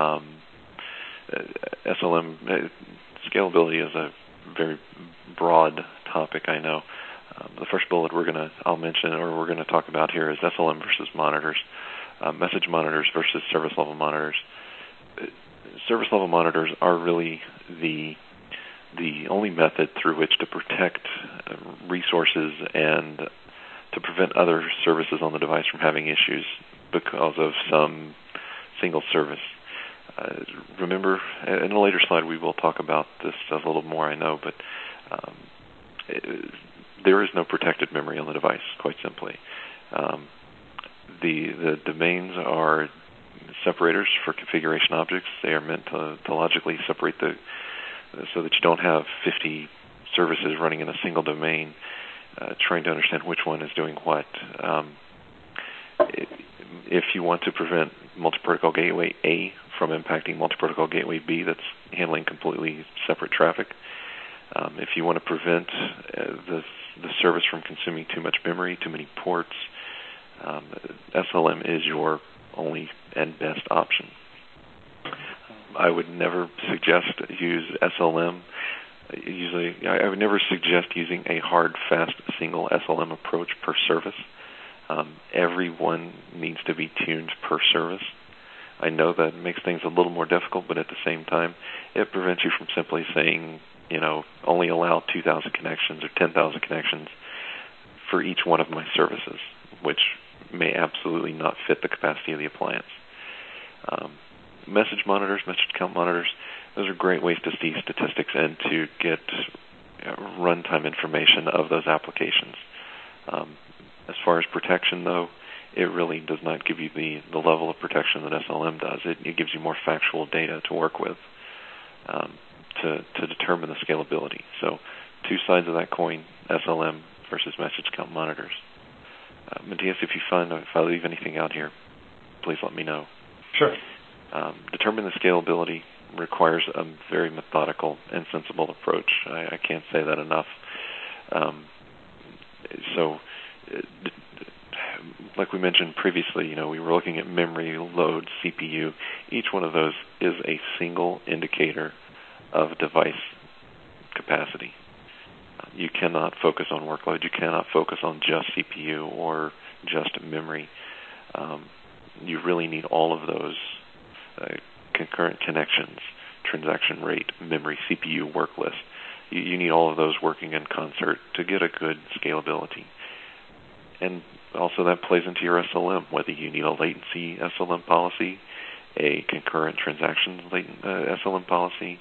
SLM scalability is a very broad topic, I know. The first bullet I'll mention, or we're going to talk about here, is SLM versus monitors, message monitors versus service level monitors. Service level monitors are really the only method through which to protect resources and to prevent other services on the device from having issues because of some single service. Remember, in a later slide we will talk about this a little more, I know, but there is no protected memory on the device, quite simply. The domains are separators for configuration objects. They are meant to logically separate so that you don't have 50 services running in a single domain trying to understand which one is doing what. If you want to prevent multi-protocol gateway A from impacting multi-protocol gateway B that's handling completely separate traffic, if you want to prevent the service from consuming too much memory, too many ports, SLM is your only and best option. I would never suggest use SLM. Usually, I would never suggest using a hard, fast, single SLM approach per service. Every one needs to be tuned per service. I know that makes things a little more difficult, but at the same time, it prevents you from simply saying, only allow 2,000 connections or 10,000 connections for each one of my services, which may absolutely not fit the capacity of the appliance. Message monitors, message count monitors, those are great ways to see statistics and to get runtime information of those applications. As far as protection, though, it really does not give you the level of protection that SLM does. It gives you more factual data to work with to determine the scalability. So, two sides of that coin, SLM versus message count monitors. Matthias, if I leave anything out here, please let me know. Sure. Determine the scalability requires a very methodical and sensible approach. I can't say that enough. Like we mentioned previously, we were looking at memory, load, CPU. Each one of those is a single indicator of device capacity. You cannot focus on workload. You cannot focus on just CPU or just memory. You really need all of those concurrent connections, transaction rate, memory, CPU, work list. You need all of those working in concert to get a good scalability. And also that plays into your SLM, whether you need a latency SLM policy, a concurrent transactions SLM policy.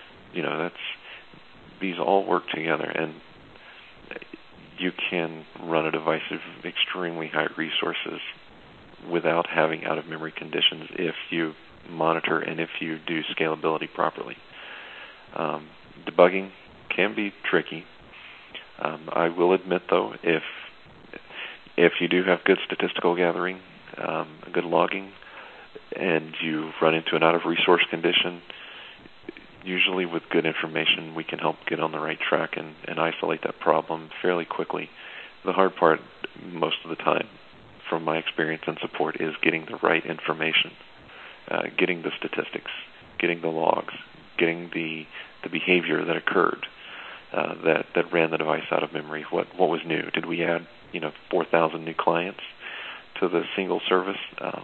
These all work together, and you can run a device of extremely high resources without having out-of-memory conditions if you monitor and if you do scalability properly. Debugging can be tricky. I will admit, though, if you do have good statistical gathering, good logging, and you run into an out-of-resource condition, usually with good information, we can help get on the right track and isolate that problem fairly quickly. The hard part, most of the time, from my experience and support, is getting the right information, getting the statistics, getting the logs, getting the behavior that occurred that ran the device out of memory. What was new? Did we add 4,000 new clients to the single service?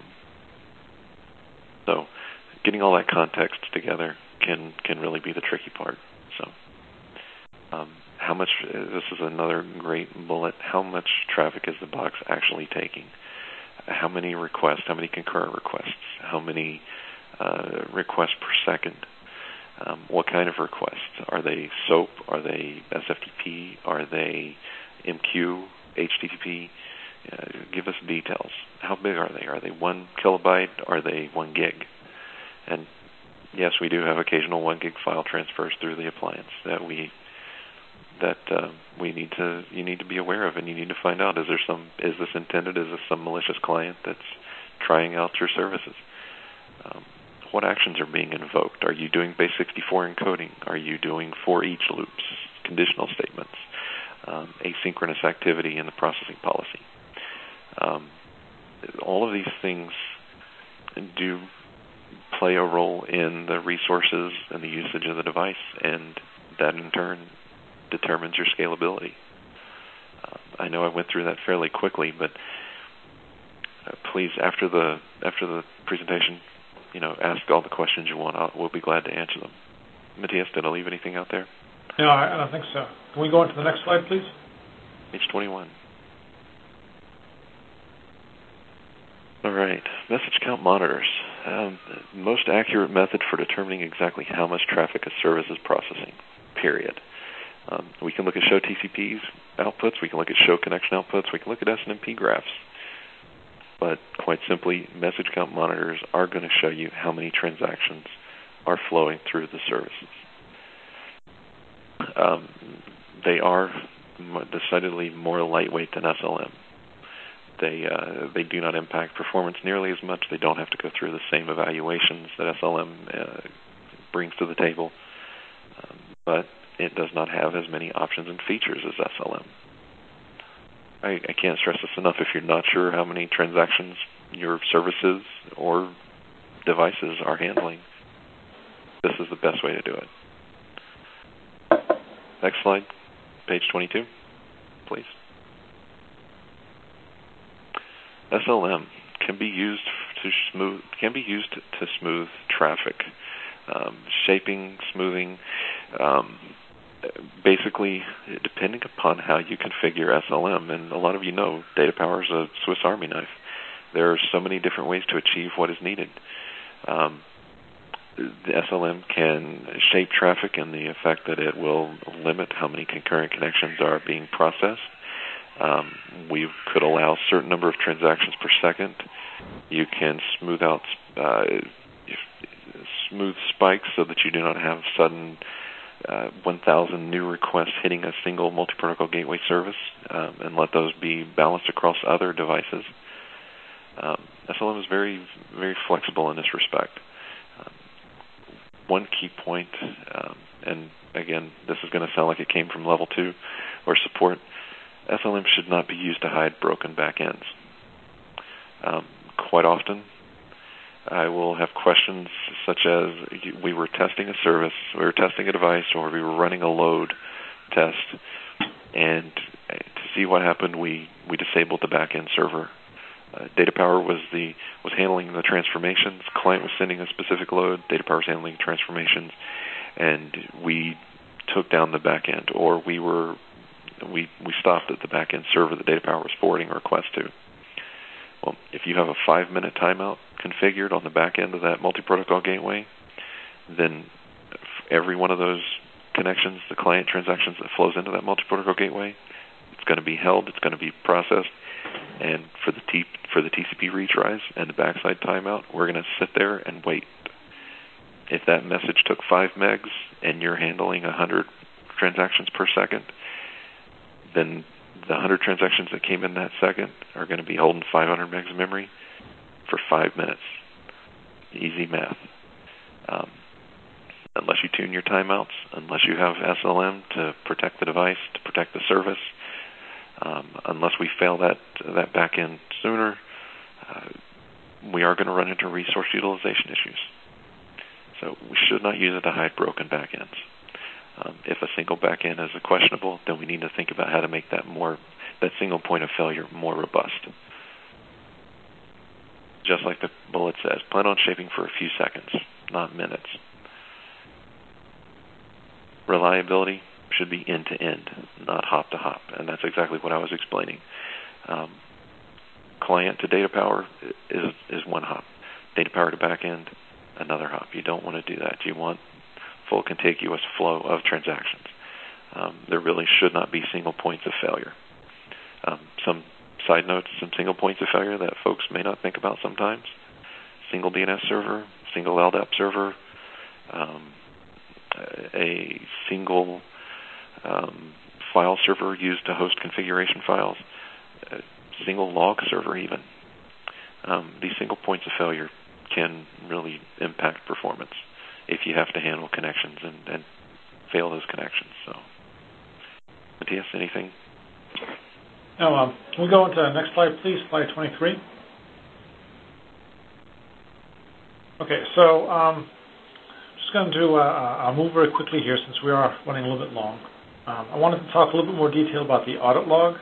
So getting all that context together can really be the tricky part. So how much, this is another great bullet, how much traffic is the box actually taking? How many requests, how many concurrent requests, how many requests per second? What kind of requests? Are they SOAP? Are they SFTP? Are they MQ, HTTP? Give us details. How big are they? Are they 1 kilobyte? Are they 1 gig? And yes, we do have occasional 1 gig file transfers through the appliance that you need to be aware of, and you need to find out, is this intended? Is this some malicious client that's trying out your services? What actions are being invoked? Are you doing base64 encoding? Are you doing for each loops, conditional statements, asynchronous activity in the processing policy? All of these things do play a role in the resources and the usage of the device, and that in turn determines your scalability. I know I went through that fairly quickly, but please, after the presentation, ask all the questions you want. We'll be glad to answer them. Matthias, did I leave anything out there? No, I don't think so. Can we go on to the next slide, please? Page 21. All right, message count monitors. Most accurate method for determining exactly how much traffic a service is processing, period. We can look at show TCPs outputs, we can look at show connection outputs, we can look at SNMP graphs. But quite simply, message count monitors are going to show you how many transactions are flowing through the services. They are decidedly more lightweight than SLM. They do not impact performance nearly as much. They don't have to go through the same evaluations that SLM brings to the table. But it does not have as many options and features as SLM. I can't stress this enough. If you're not sure how many transactions your services or devices are handling, this is the best way to do it. Next slide, page 22, please. SLM can be used to smooth traffic, shaping, smoothing. Basically, depending upon how you configure SLM, and a lot of you know Data Power is a Swiss Army knife. There are so many different ways to achieve what is needed. The SLM can shape traffic in the effect that it will limit how many concurrent connections are being processed. We could allow a certain number of transactions per second. You can smooth spikes so that you do not have sudden 1,000 new requests hitting a single multi-protocol gateway service, and let those be balanced across other devices. SLM is very, very flexible in this respect. One key point, and again, this is going to sound like it came from level 2 or support, SLM should not be used to hide broken backends. Quite often, I will have questions such as, we were testing a service, we were testing a device, or we were running a load test, and to see what happened, we disabled the backend server. Data Power was handling the transformations. Client was sending a specific load. Data Power was handling transformations, and we took down the backend, or we stopped at the backend server that Data Power was forwarding a request to. Well, if you have a 5-minute timeout configured on the back end of that multi-protocol gateway, then every one of those connections, the client transactions that flows into that multi-protocol gateway, it's going to be held, it's going to be processed, and for the TCP retries and the backside timeout, we're going to sit there and wait. If that message took 5 megs and you're handling 100 transactions per second, then the 100 transactions that came in that second are going to be holding 500 megs of memory for 5 minutes. Easy math. Unless you tune your timeouts, unless you have SLM to protect the device, to protect the service, unless we fail that back end sooner, we are going to run into resource utilization issues. So we should not use it to hide broken backends. If a single backend is questionable, then we need to think about how to make that single point of failure more robust. Just like the bullet says, plan on shaping for a few seconds, not minutes. Reliability should be end-to-end, not hop-to-hop, and that's exactly what I was explaining. Client to Data Power is one hop. Data Power to backend, another hop. You don't want to do that. You want peaceful, contiguous flow of transactions. There really should not be single points of failure. Some side notes, some single points of failure that folks may not think about sometimes. Single DNS server, single LDAP server, a single file server used to host configuration files, a single log server even. These single points of failure can really impact performance if you have to handle connections and fail those connections. So, Matthias, anything? No, we'll go into the next slide, please, slide 23. Okay, so I'm just going to I'll move very quickly here since we are running a little bit long. I wanted to talk a little bit more detail about the audit log.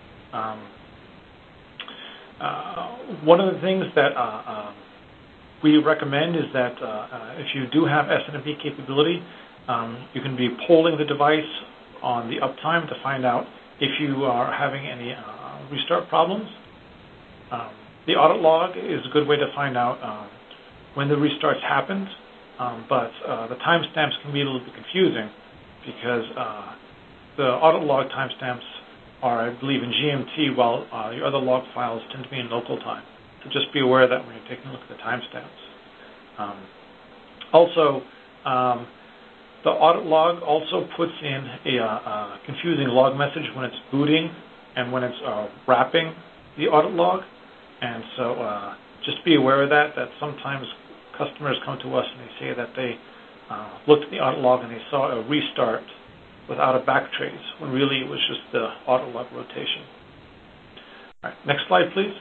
One of the things that we recommend is that if you do have SNMP capability, you can be polling the device on the uptime to find out if you are having any restart problems. The audit log is a good way to find out when the restarts happened, but the timestamps can be a little bit confusing because the audit log timestamps are, I believe, in GMT, while your other log files tend to be in local time. So just be aware of that when you're taking a look at the timestamps. Also, the audit log also puts in a confusing log message when it's booting and when it's wrapping the audit log. And so just be aware of that sometimes customers come to us and they say that they looked at the audit log and they saw a restart without a backtrace, when really it was just the audit log rotation. All right, next slide, please.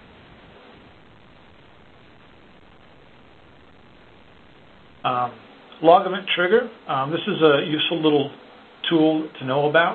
Log event trigger. This is a useful little tool to know about.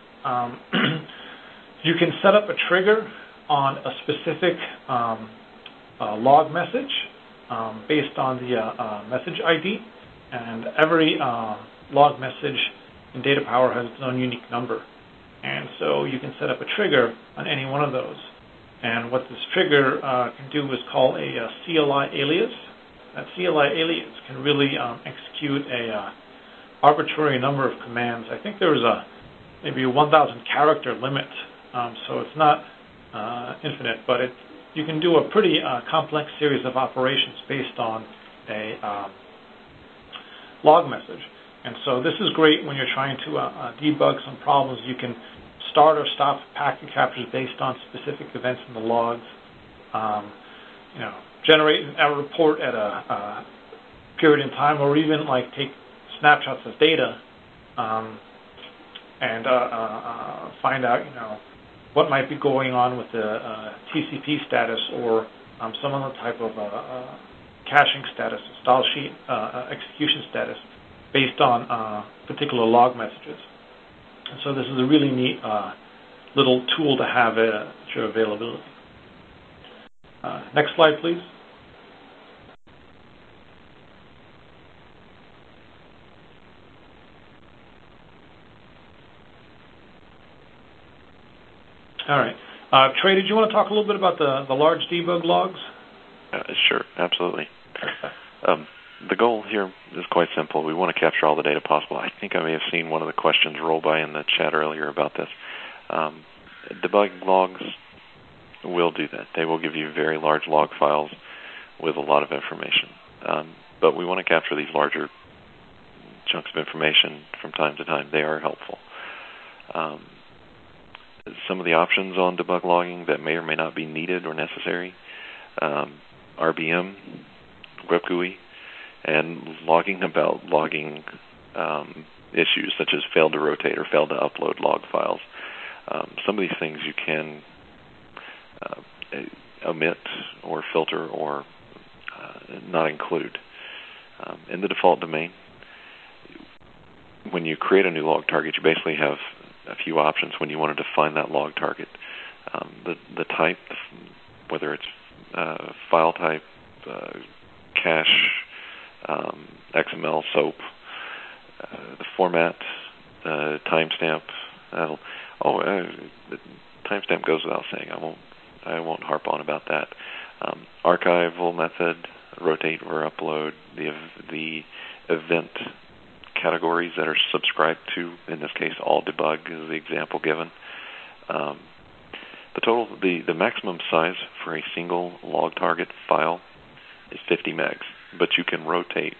You can set up a trigger on a specific log message based on the message ID, and every log message in DataPower has its own unique number. And so you can set up a trigger on any one of those. And what this trigger can do is call a CLI alias. That CLI alias can really execute a arbitrary number of commands. I think there is maybe a 1,000 character limit, so it's not infinite, but you can do a pretty complex series of operations based on a log message. And so this is great when you're trying to debug some problems. You can start or stop packet captures based on specific events in the logs. Generate an error report at a period in time, or even like take snapshots of data and find out what might be going on with the TCP status or some other type of caching status, style sheet execution status, based on particular log messages. And so this is a really neat little tool to have at your availability. Next slide, please. All right. Trey, did you want to talk a little bit about the large debug logs? Sure, absolutely. The goal here is quite simple. We want to capture all the data possible. I think I may have seen one of the questions roll by in the chat earlier about this. Debug logs will do that. They will give you very large log files with a lot of information. But we want to capture these larger chunks of information from time to time. They are helpful. Some of the options on debug logging that may or may not be needed or necessary, RBM, WebGUI, and logging about logging issues such as failed to rotate or failed to upload log files. Some of these things you can omit or filter or not include. In the default domain, when you create a new log target, you basically have a few options when you want to define that log target. The type, whether it's file type, cache, XML, SOAP, the format, the timestamp. The timestamp goes without saying. I won't harp on about that. Archival method, rotate or upload, the event categories that are subscribed to. In this case, all debug is the example given. The maximum size for a single log target file is 50 megs, but you can rotate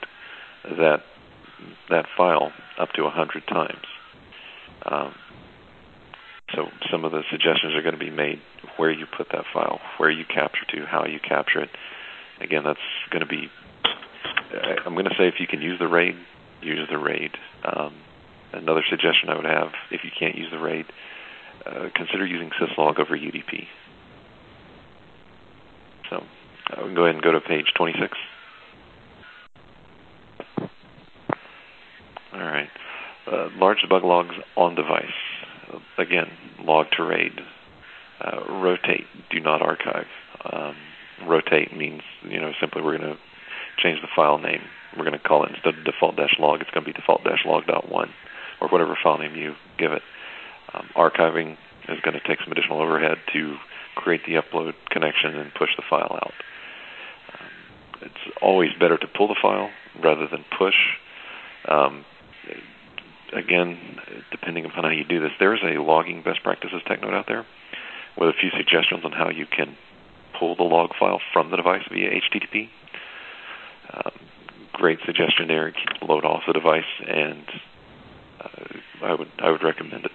that file up to 100 times. So some of the suggestions are going to be made where you put that file, where you capture to, how you capture it. Again, that's going to be, I'm going to say if you can use the RAID, use the RAID. Another suggestion I would have, if you can't use the RAID, consider using syslog over UDP. So we can go ahead and go to page 26. All right. Large debug logs on device. Again, log to RAID. Rotate, do not archive. Rotate means, simply we're going to change the file name. We're going to call it, instead of default-log, it's going to be default-log.1, or whatever file name you give it. Archiving is going to take some additional overhead to create the upload connection and push the file out. It's always better to pull the file rather than push. Again, depending upon how you do this, there's a logging best practices tech note out there with a few suggestions on how you can pull the log file from the device via HTTP. Great suggestion there. Load off the device, and I would recommend it.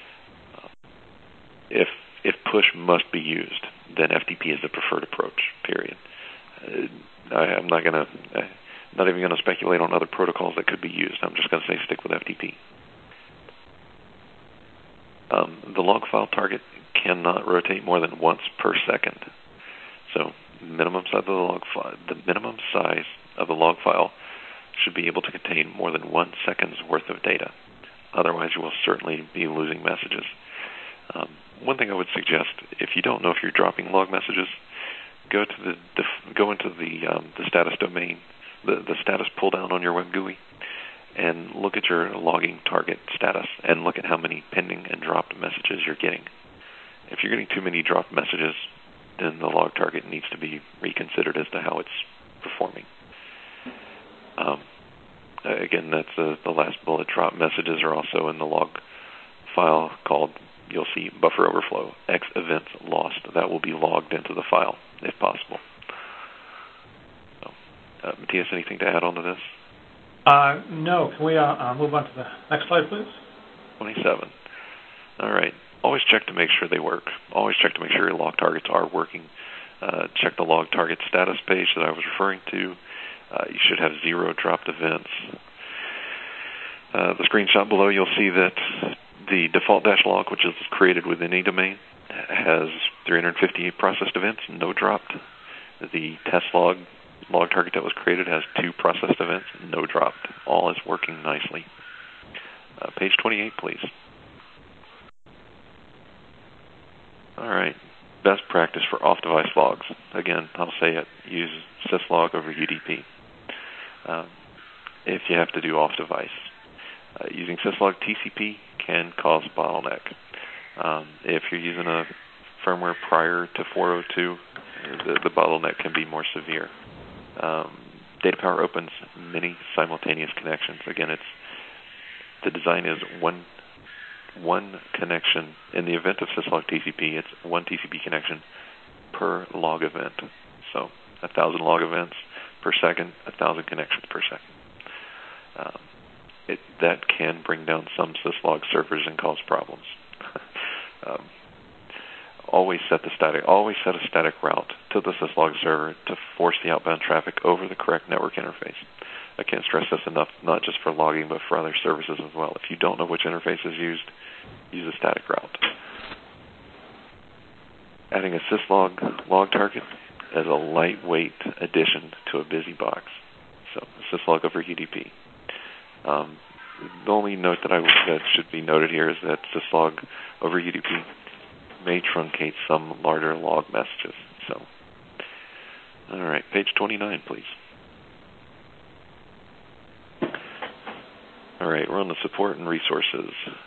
If push must be used, then FTP is the preferred approach. Period. I'm not even going to speculate on other protocols that could be used. I'm just going to say stick with FTP. The log file target cannot rotate more than once per second. So the minimum size of the log file should be able to contain more than 1 second's worth of data. Otherwise, you will certainly be losing messages. One thing I would suggest, if you don't know if you're dropping log messages, go into the status domain, the status pull down on your web GUI, and look at your logging target status and look at how many pending and dropped messages you're getting. If you're getting too many dropped messages, then the log target needs to be reconsidered as to how it's performing. Again, that's the last bullet. Drop messages are also in the log file called, you'll see, buffer overflow, X events lost. That will be logged into the file if possible. So, Matthias, anything to add on to this? No. Can we move on to the next slide, please? 27. All right. Always check to make sure they work. Always check to make sure your log targets are working. Check the log target status page that I was referring to. You should have 0 dropped events. The screenshot below, you'll see that the default-log, which is created with any domain, has 358 processed events, no dropped. The test log target that was created has 2 processed events, no dropped. All is working nicely. Page 28, please. All right. Best practice for off-device logs. Again, I'll say it. Use syslog over UDP. If you have to do off-device. Using syslog TCP can cause bottleneck. If you're using a firmware prior to 402, the bottleneck can be more severe. DataPower opens many simultaneous connections. Again, the design is one connection. In the event of syslog TCP, it's 1 TCP connection per log event. So 1,000 log events per second, 1,000 connections per second. That can bring down some syslog servers and cause problems. Always set a static route to the syslog server to force the outbound traffic over the correct network interface. I can't stress this enough, not just for logging, but for other services as well. If you don't know which interface is used, use a static route. Adding a syslog log target as a lightweight addition to a busy box. So syslog over UDP. The only note that should be noted here is that syslog over UDP may truncate some larger log messages. So, all right, page 29, please. All right, we're on the support and resources.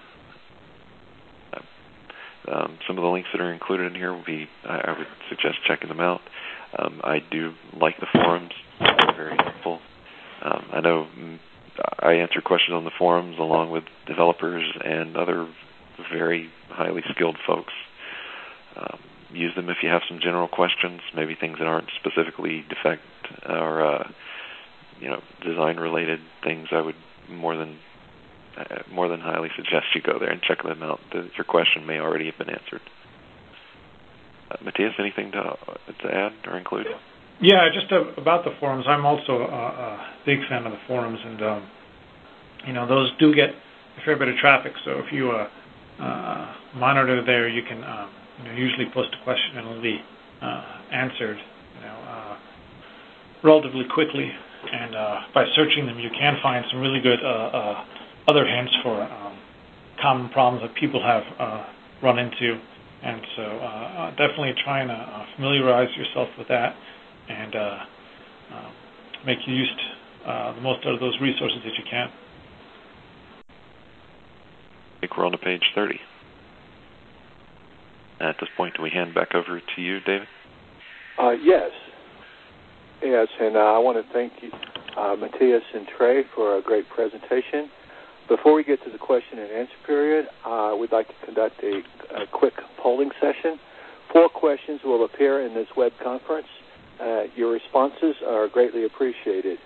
Some of the links that are included in here will be, I would suggest checking them out. I do like the forums. They're very helpful. I know I answer questions on the forums along with developers and other very highly skilled folks. Use them if you have some general questions, maybe things that aren't specifically defect or design-related things. I would more than highly suggest you go there and check them out. Your question may already have been answered. Matthias, anything to add or include? Yeah, just about the forums. I'm also a big fan of the forums, and those do get a fair bit of traffic. So if you monitor there, you can usually post a question and it'll be answered relatively quickly. And by searching them, you can find some really good other hints for common problems that people have run into. And so definitely try and familiarize yourself with that and make use the most out of those resources that you can. I think we're on to page 30. At this point, do we hand back over to you, David? Yes. Yes, and I want to thank you, Matthias and Trey, for a great presentation. Before we get to the question and answer period, we'd like to conduct a quick polling session. 4 questions will appear in this web conference. Your responses are greatly appreciated.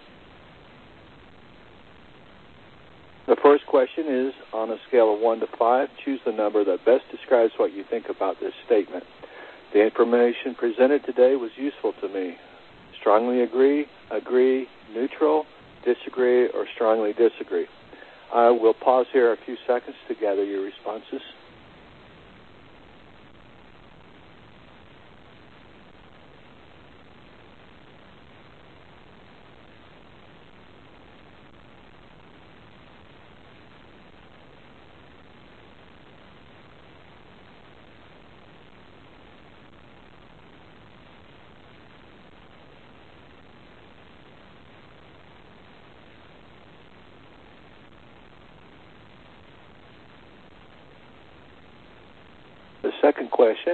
The first question is, on a scale of 1 to 5, choose the number that best describes what you think about this statement. The information presented today was useful to me. Strongly agree, neutral, disagree, or strongly disagree. I will pause here a few seconds to gather your responses. The second question.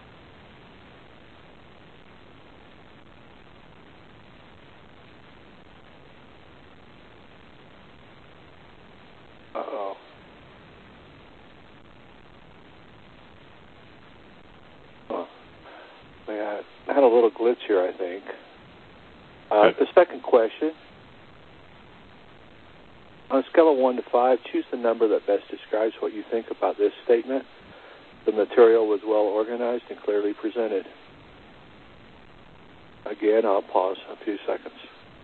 Uh-oh. Oh. We had a little glitch here, I think. The second question. On a scale of 1 to 5, choose the number that best describes what you think about this statement. The material was well organized and clearly presented. Again, I'll pause a few seconds.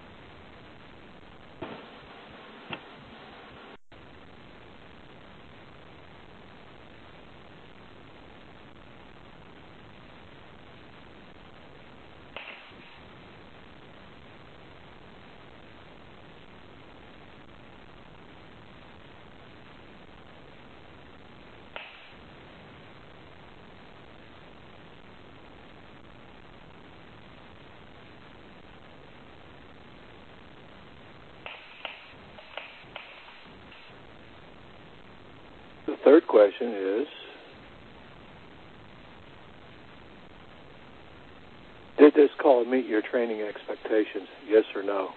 The third question is, did this call meet your training expectations? Yes or no?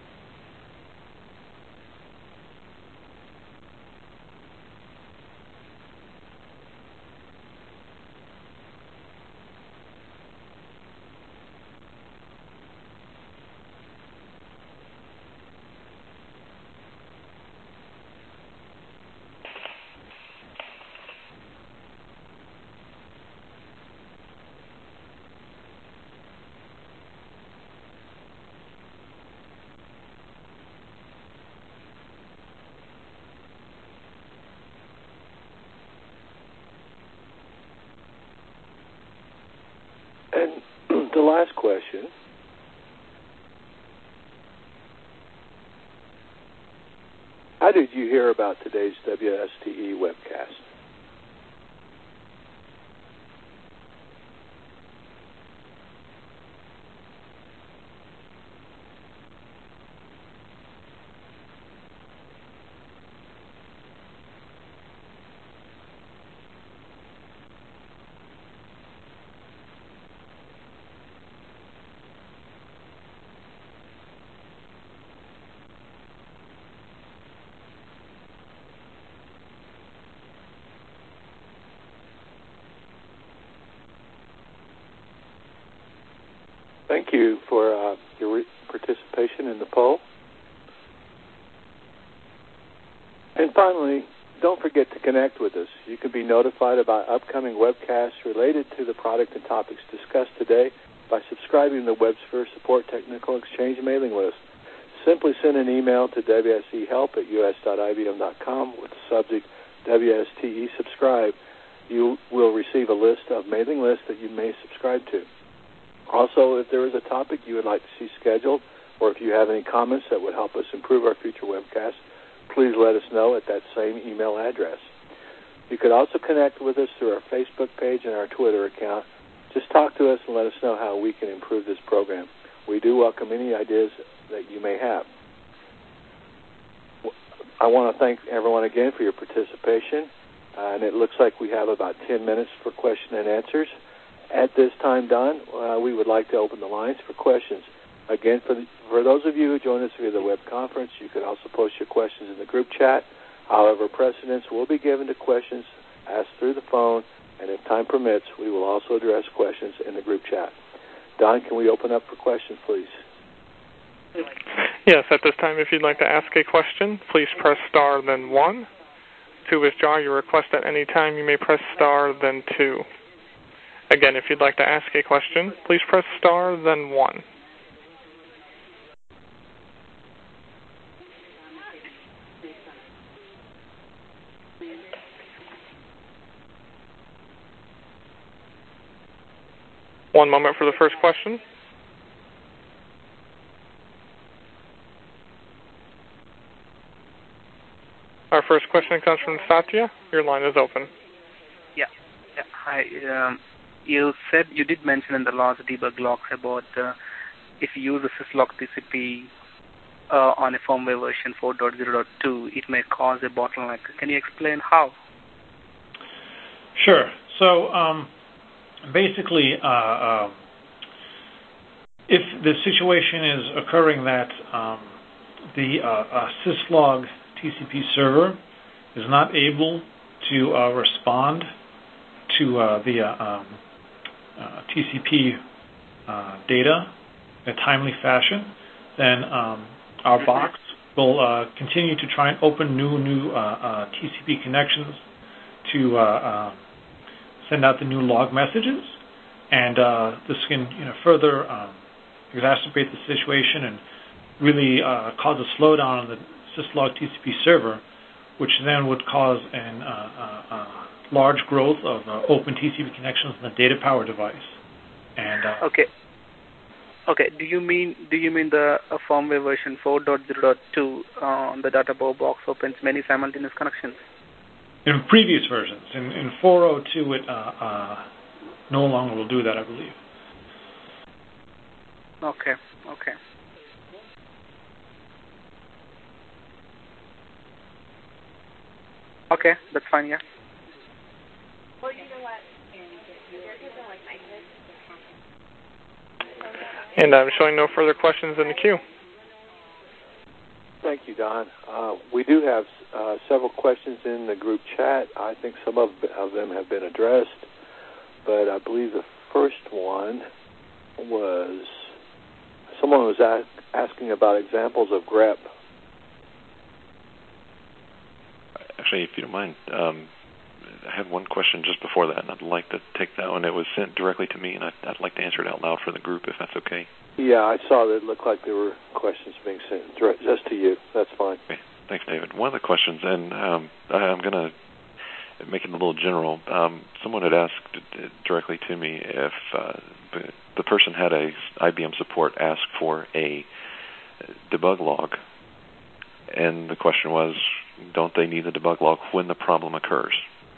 And the last question, how did you hear about today's WSTE webcast? Thank you for your participation in the poll. And finally, don't forget to connect with us. You can be notified about upcoming webcasts related to the product and topics discussed today by subscribing to the WebSphere Support Technical Exchange mailing list. Simply send an email to wsehelp@us.ibm.com with the subject WSTE subscribe. You will receive a list of mailing lists that you may subscribe to. Also, if there is a topic you would like to see scheduled, or if you have any comments that would help us improve our future webcasts, please let us know at that same email address. You could also connect with us through our Facebook page and our Twitter account. Just talk to us and let us know how we can improve this program. We do welcome any ideas that you may have. I want to thank everyone again for your participation, and it looks like we have about 10 minutes for question and answers. At this time, Don, we would like to open the lines for questions. Again, for those of you who join us via the web conference, you can also post your questions in the group chat. However, precedence will be given to questions asked through the phone, and if time permits, we will also address questions in the group chat. Don, can we open up for questions, please? Yes, at this time, if you'd like to ask a question, please press star, then 1. To withdraw your request at any time, you may press star, then 2. Again, if you'd like to ask a question, please press star, then 1. One moment for the first question. Our first question comes from Satya. Your line is open. Yeah. Hi. You did mention in the last debug logs about if you use a syslog TCP on a firmware version 4.0.2, it may cause a bottleneck. Can you explain how? Sure. So basically, if the situation is occurring that the syslog TCP server is not able to respond to the TCP data in a timely fashion, then our box will continue to try and open new TCP connections to send out the new log messages, and this can further exacerbate the situation and really cause a slowdown on the syslog TCP server, which then would cause a large growth of open TCP connections in the data power device. And Okay. Do you mean the firmware version 4.0.2 the data power box opens many simultaneous connections? In previous versions, in 4.0.2, it no longer will do that, I believe. Okay. Okay, that's fine, yeah. Well, you know what? And I'm showing no further questions in the queue. Thank you, Don. We do have several questions in the group chat. I think some of them have been addressed, but I believe the first one was someone was asking about examples of grep. Actually, if you don't mind, I had one question just before that, and I'd like to take that one. It was sent directly to me, and I'd like to answer it out loud for the group, if that's okay. Yeah, I saw that it looked like there were questions being sent just to you. That's fine. Okay. Thanks, David. One of the questions, and I'm going to make it a little general. Someone had asked directly to me if the person had a IBM support ask for a debug log, and the question was, don't they need the debug log when the problem occurs?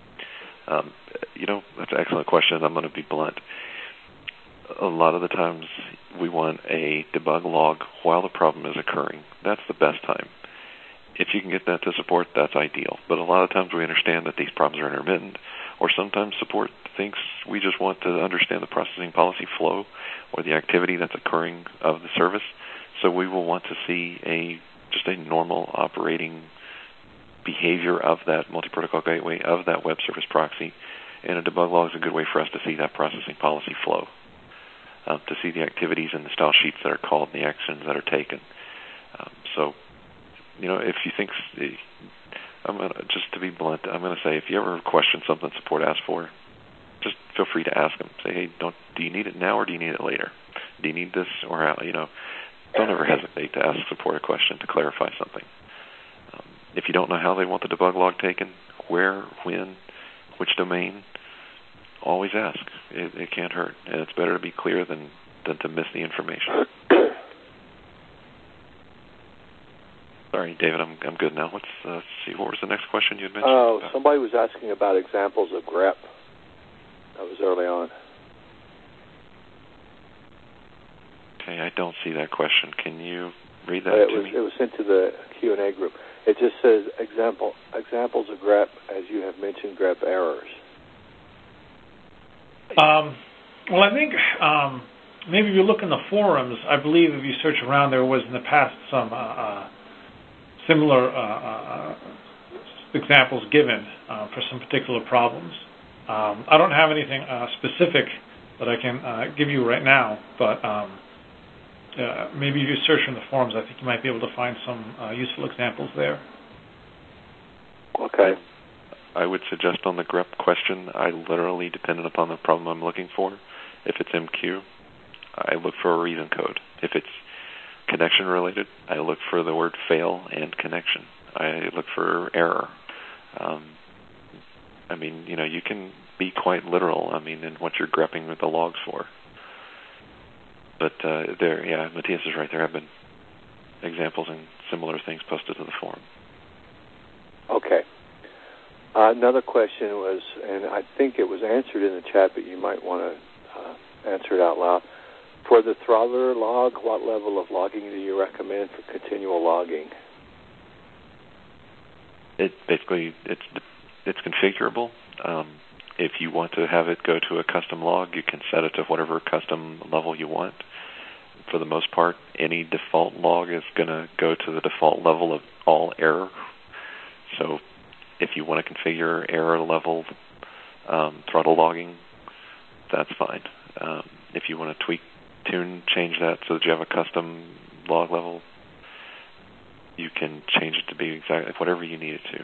That's an excellent question. I'm going to be blunt. A lot of the times we want a debug log while the problem is occurring. That's the best time. If you can get that to support, that's ideal. But a lot of times we understand that these problems are intermittent, or sometimes support thinks we just want to understand the processing policy flow or the activity that's occurring of the service. So we will want to see just a normal operating behavior of that multi-protocol gateway, of that web service proxy, and a debug log is a good way for us to see that processing policy flow. to see the activities and the style sheets that are called and the actions that are taken. So, if you think, just to be blunt, I'm going to say if you ever question something support asks for, just feel free to ask them. Say, hey, do you need it now or do you need it later? Do you need this or don't ever hesitate to ask support a question to clarify something. If you don't know how they want the debug log taken, where, when, which domain, always ask. It can't hurt, and it's better to be clear than to miss the information. Sorry, David, I'm good now. Let's see. What was the next question you had mentioned? Oh, somebody was asking about examples of grep. That was early on. Okay, I don't see that question. Can you read that to me? It was sent to the Q&A group. It just says examples of grep, as you have mentioned, grep errors. Well, I think maybe if you look in the forums, I believe if you search around, there was in the past some similar examples given for some particular problems. I don't have anything specific that I can give you right now, but maybe if you search in the forums, I think you might be able to find some useful examples there. Okay. I would suggest on the grep question, I literally, dependent upon the problem I'm looking for, if it's MQ, I look for a reason code. If it's connection related, I look for the word fail and connection. I look for error. You can be quite literal, in what you're grepping with the logs for. But Matthias is right. There have been examples and similar things posted to the forum. Okay. Another question was, and I think it was answered in the chat, but you might want to answer it out loud. For the throttler log, what level of logging do you recommend for continual logging? It's configurable. If you want to have it go to a custom log, you can set it to whatever custom level you want. For the most part, any default log is going to go to the default level of all error. So if you want to configure error level throttle logging, that's fine. If you want to change that so that you have a custom log level, you can change it to be exactly whatever you need it to.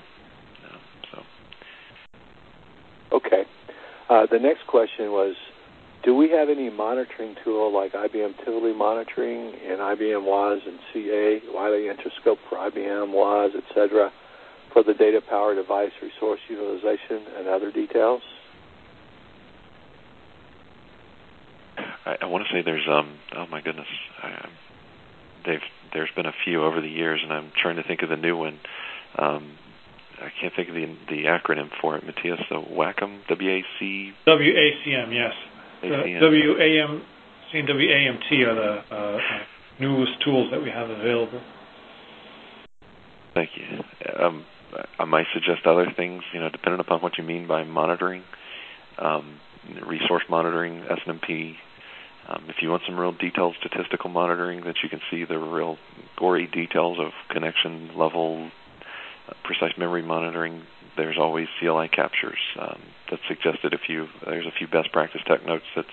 Okay. The next question was, do we have any monitoring tool like IBM Tivoli monitoring and IBM WAS and CA, Wiley Interscope for IBM WAS, etc., for the data power device resource utilization and other details? I want to say there's, oh my goodness, there's been a few over the years, and I'm trying to think of the new one. I can't think of the acronym for it, Matthias. So WACM, W-A-C... WACM, yes. ACM. WAMC and WAMT are the newest tools that we have available. Thank you. I might suggest other things, depending upon what you mean by monitoring, resource monitoring, SNMP. If you want some real detailed statistical monitoring that you can see the real gory details of connection level, precise memory monitoring, there's always CLI captures. That's suggested there's a few best practice tech notes that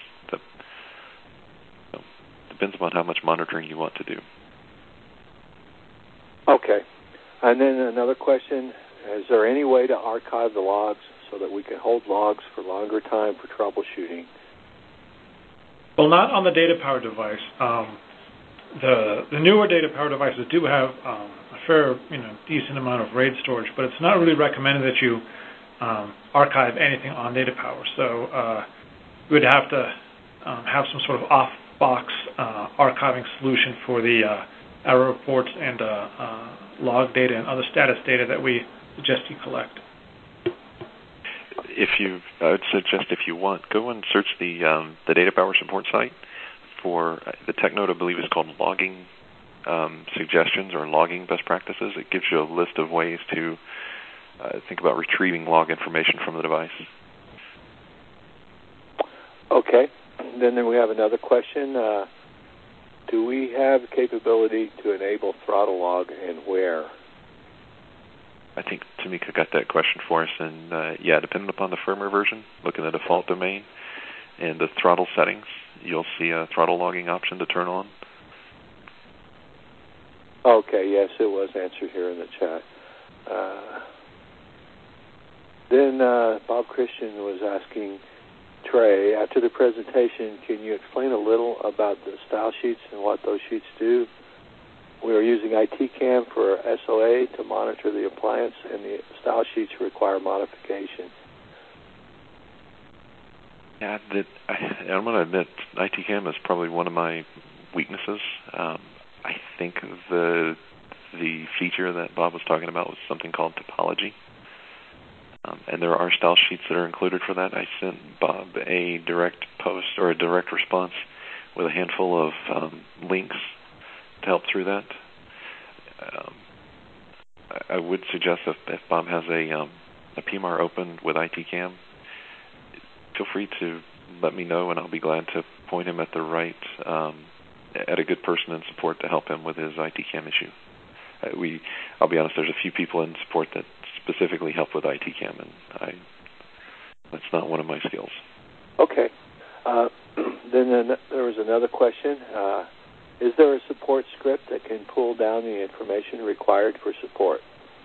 depends upon how much monitoring you want to do. Okay. And then another question, is there any way to archive the logs so that we can hold logs for longer time for troubleshooting? Well, not on the data power device. The newer data power devices do have a fair, decent amount of RAID storage, but it's not really recommended that you archive anything on data power. So you would have to have some sort of off-box archiving solution for the error reports and log data and other status data that we suggest you collect. I would suggest if you want, go and search the data power support site for the tech note. I believe is called logging suggestions or logging best practices. It gives you a list of ways to think about retrieving log information from the device. Okay. Then we have another question. Do we have capability to enable throttle log and where? I think Tamika got that question for us, and depending upon the firmware version, look in the default domain. In the throttle settings, you'll see a throttle logging option to turn on. Okay, yes, it was answered here in the chat. Then Bob Christian was asking Trey, after the presentation, can you explain a little about the style sheets and what those sheets do? We are using ITCAM for SOA to monitor the appliance, and the style sheets require modification. Yeah, I'm going to admit ITCAM is probably one of my weaknesses. I think the feature that Bob was talking about was something called topology. And there are style sheets that are included for that. I sent Bob a direct post or a direct response with a handful of links to help through that. I would suggest if Bob has a PMR open with ITCAM, feel free to let me know, and I'll be glad to point him at the right, at a good person in support to help him with his ITCAM issue. I'll be honest, there's a few people in support that specifically help with ITCAM, and that's not one of my skills. Okay. Then there was another question. Is there a support script that can pull down the information required for support?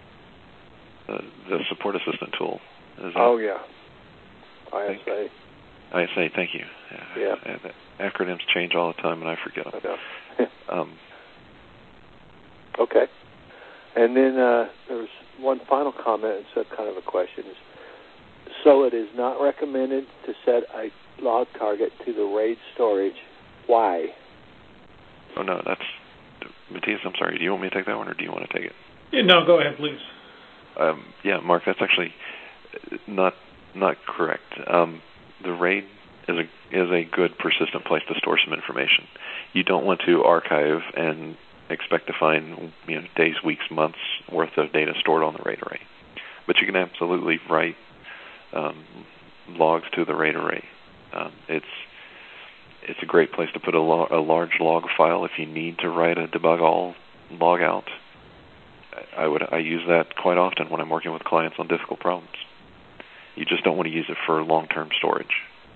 The support assistant tool. Oh, yeah. ISA. ISA, thank you. Yeah. Acronyms change all the time, and I forget them. I know. Okay. And then there was one final comment and said kind of a question. So it is not recommended to set a log target to the RAID storage. Why? Oh, no, that's... Matthias, I'm sorry. Do you want me to take that one, or do you want to take it? Yeah, no, go ahead, please. Yeah, Mark, that's actually not correct. The RAID is a good persistent place to store some information. You don't want to archive and expect to find days, weeks, months worth of data stored on the RAID array. But you can absolutely write logs to the RAID array. It's a great place to put a large log file if you need to write a debug all log out. I use that quite often when I'm working with clients on difficult problems. You just don't want to use it for long-term storage.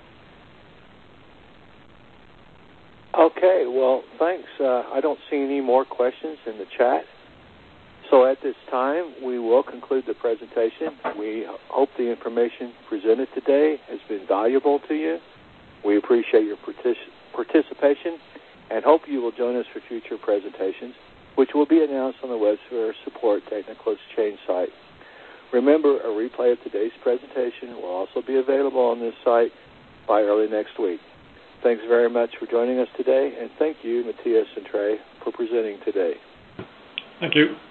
Okay, well, thanks. I don't see any more questions in the chat. So at this time, we will conclude the presentation. We hope the information presented today has been valuable to you. We appreciate your participation and hope you will join us for future presentations, which will be announced on the WebSphere Support Technical Exchange site. Remember, a replay of today's presentation will also be available on this site by early next week. Thanks very much for joining us today, and thank you, Matthias and Trey, for presenting today. Thank you.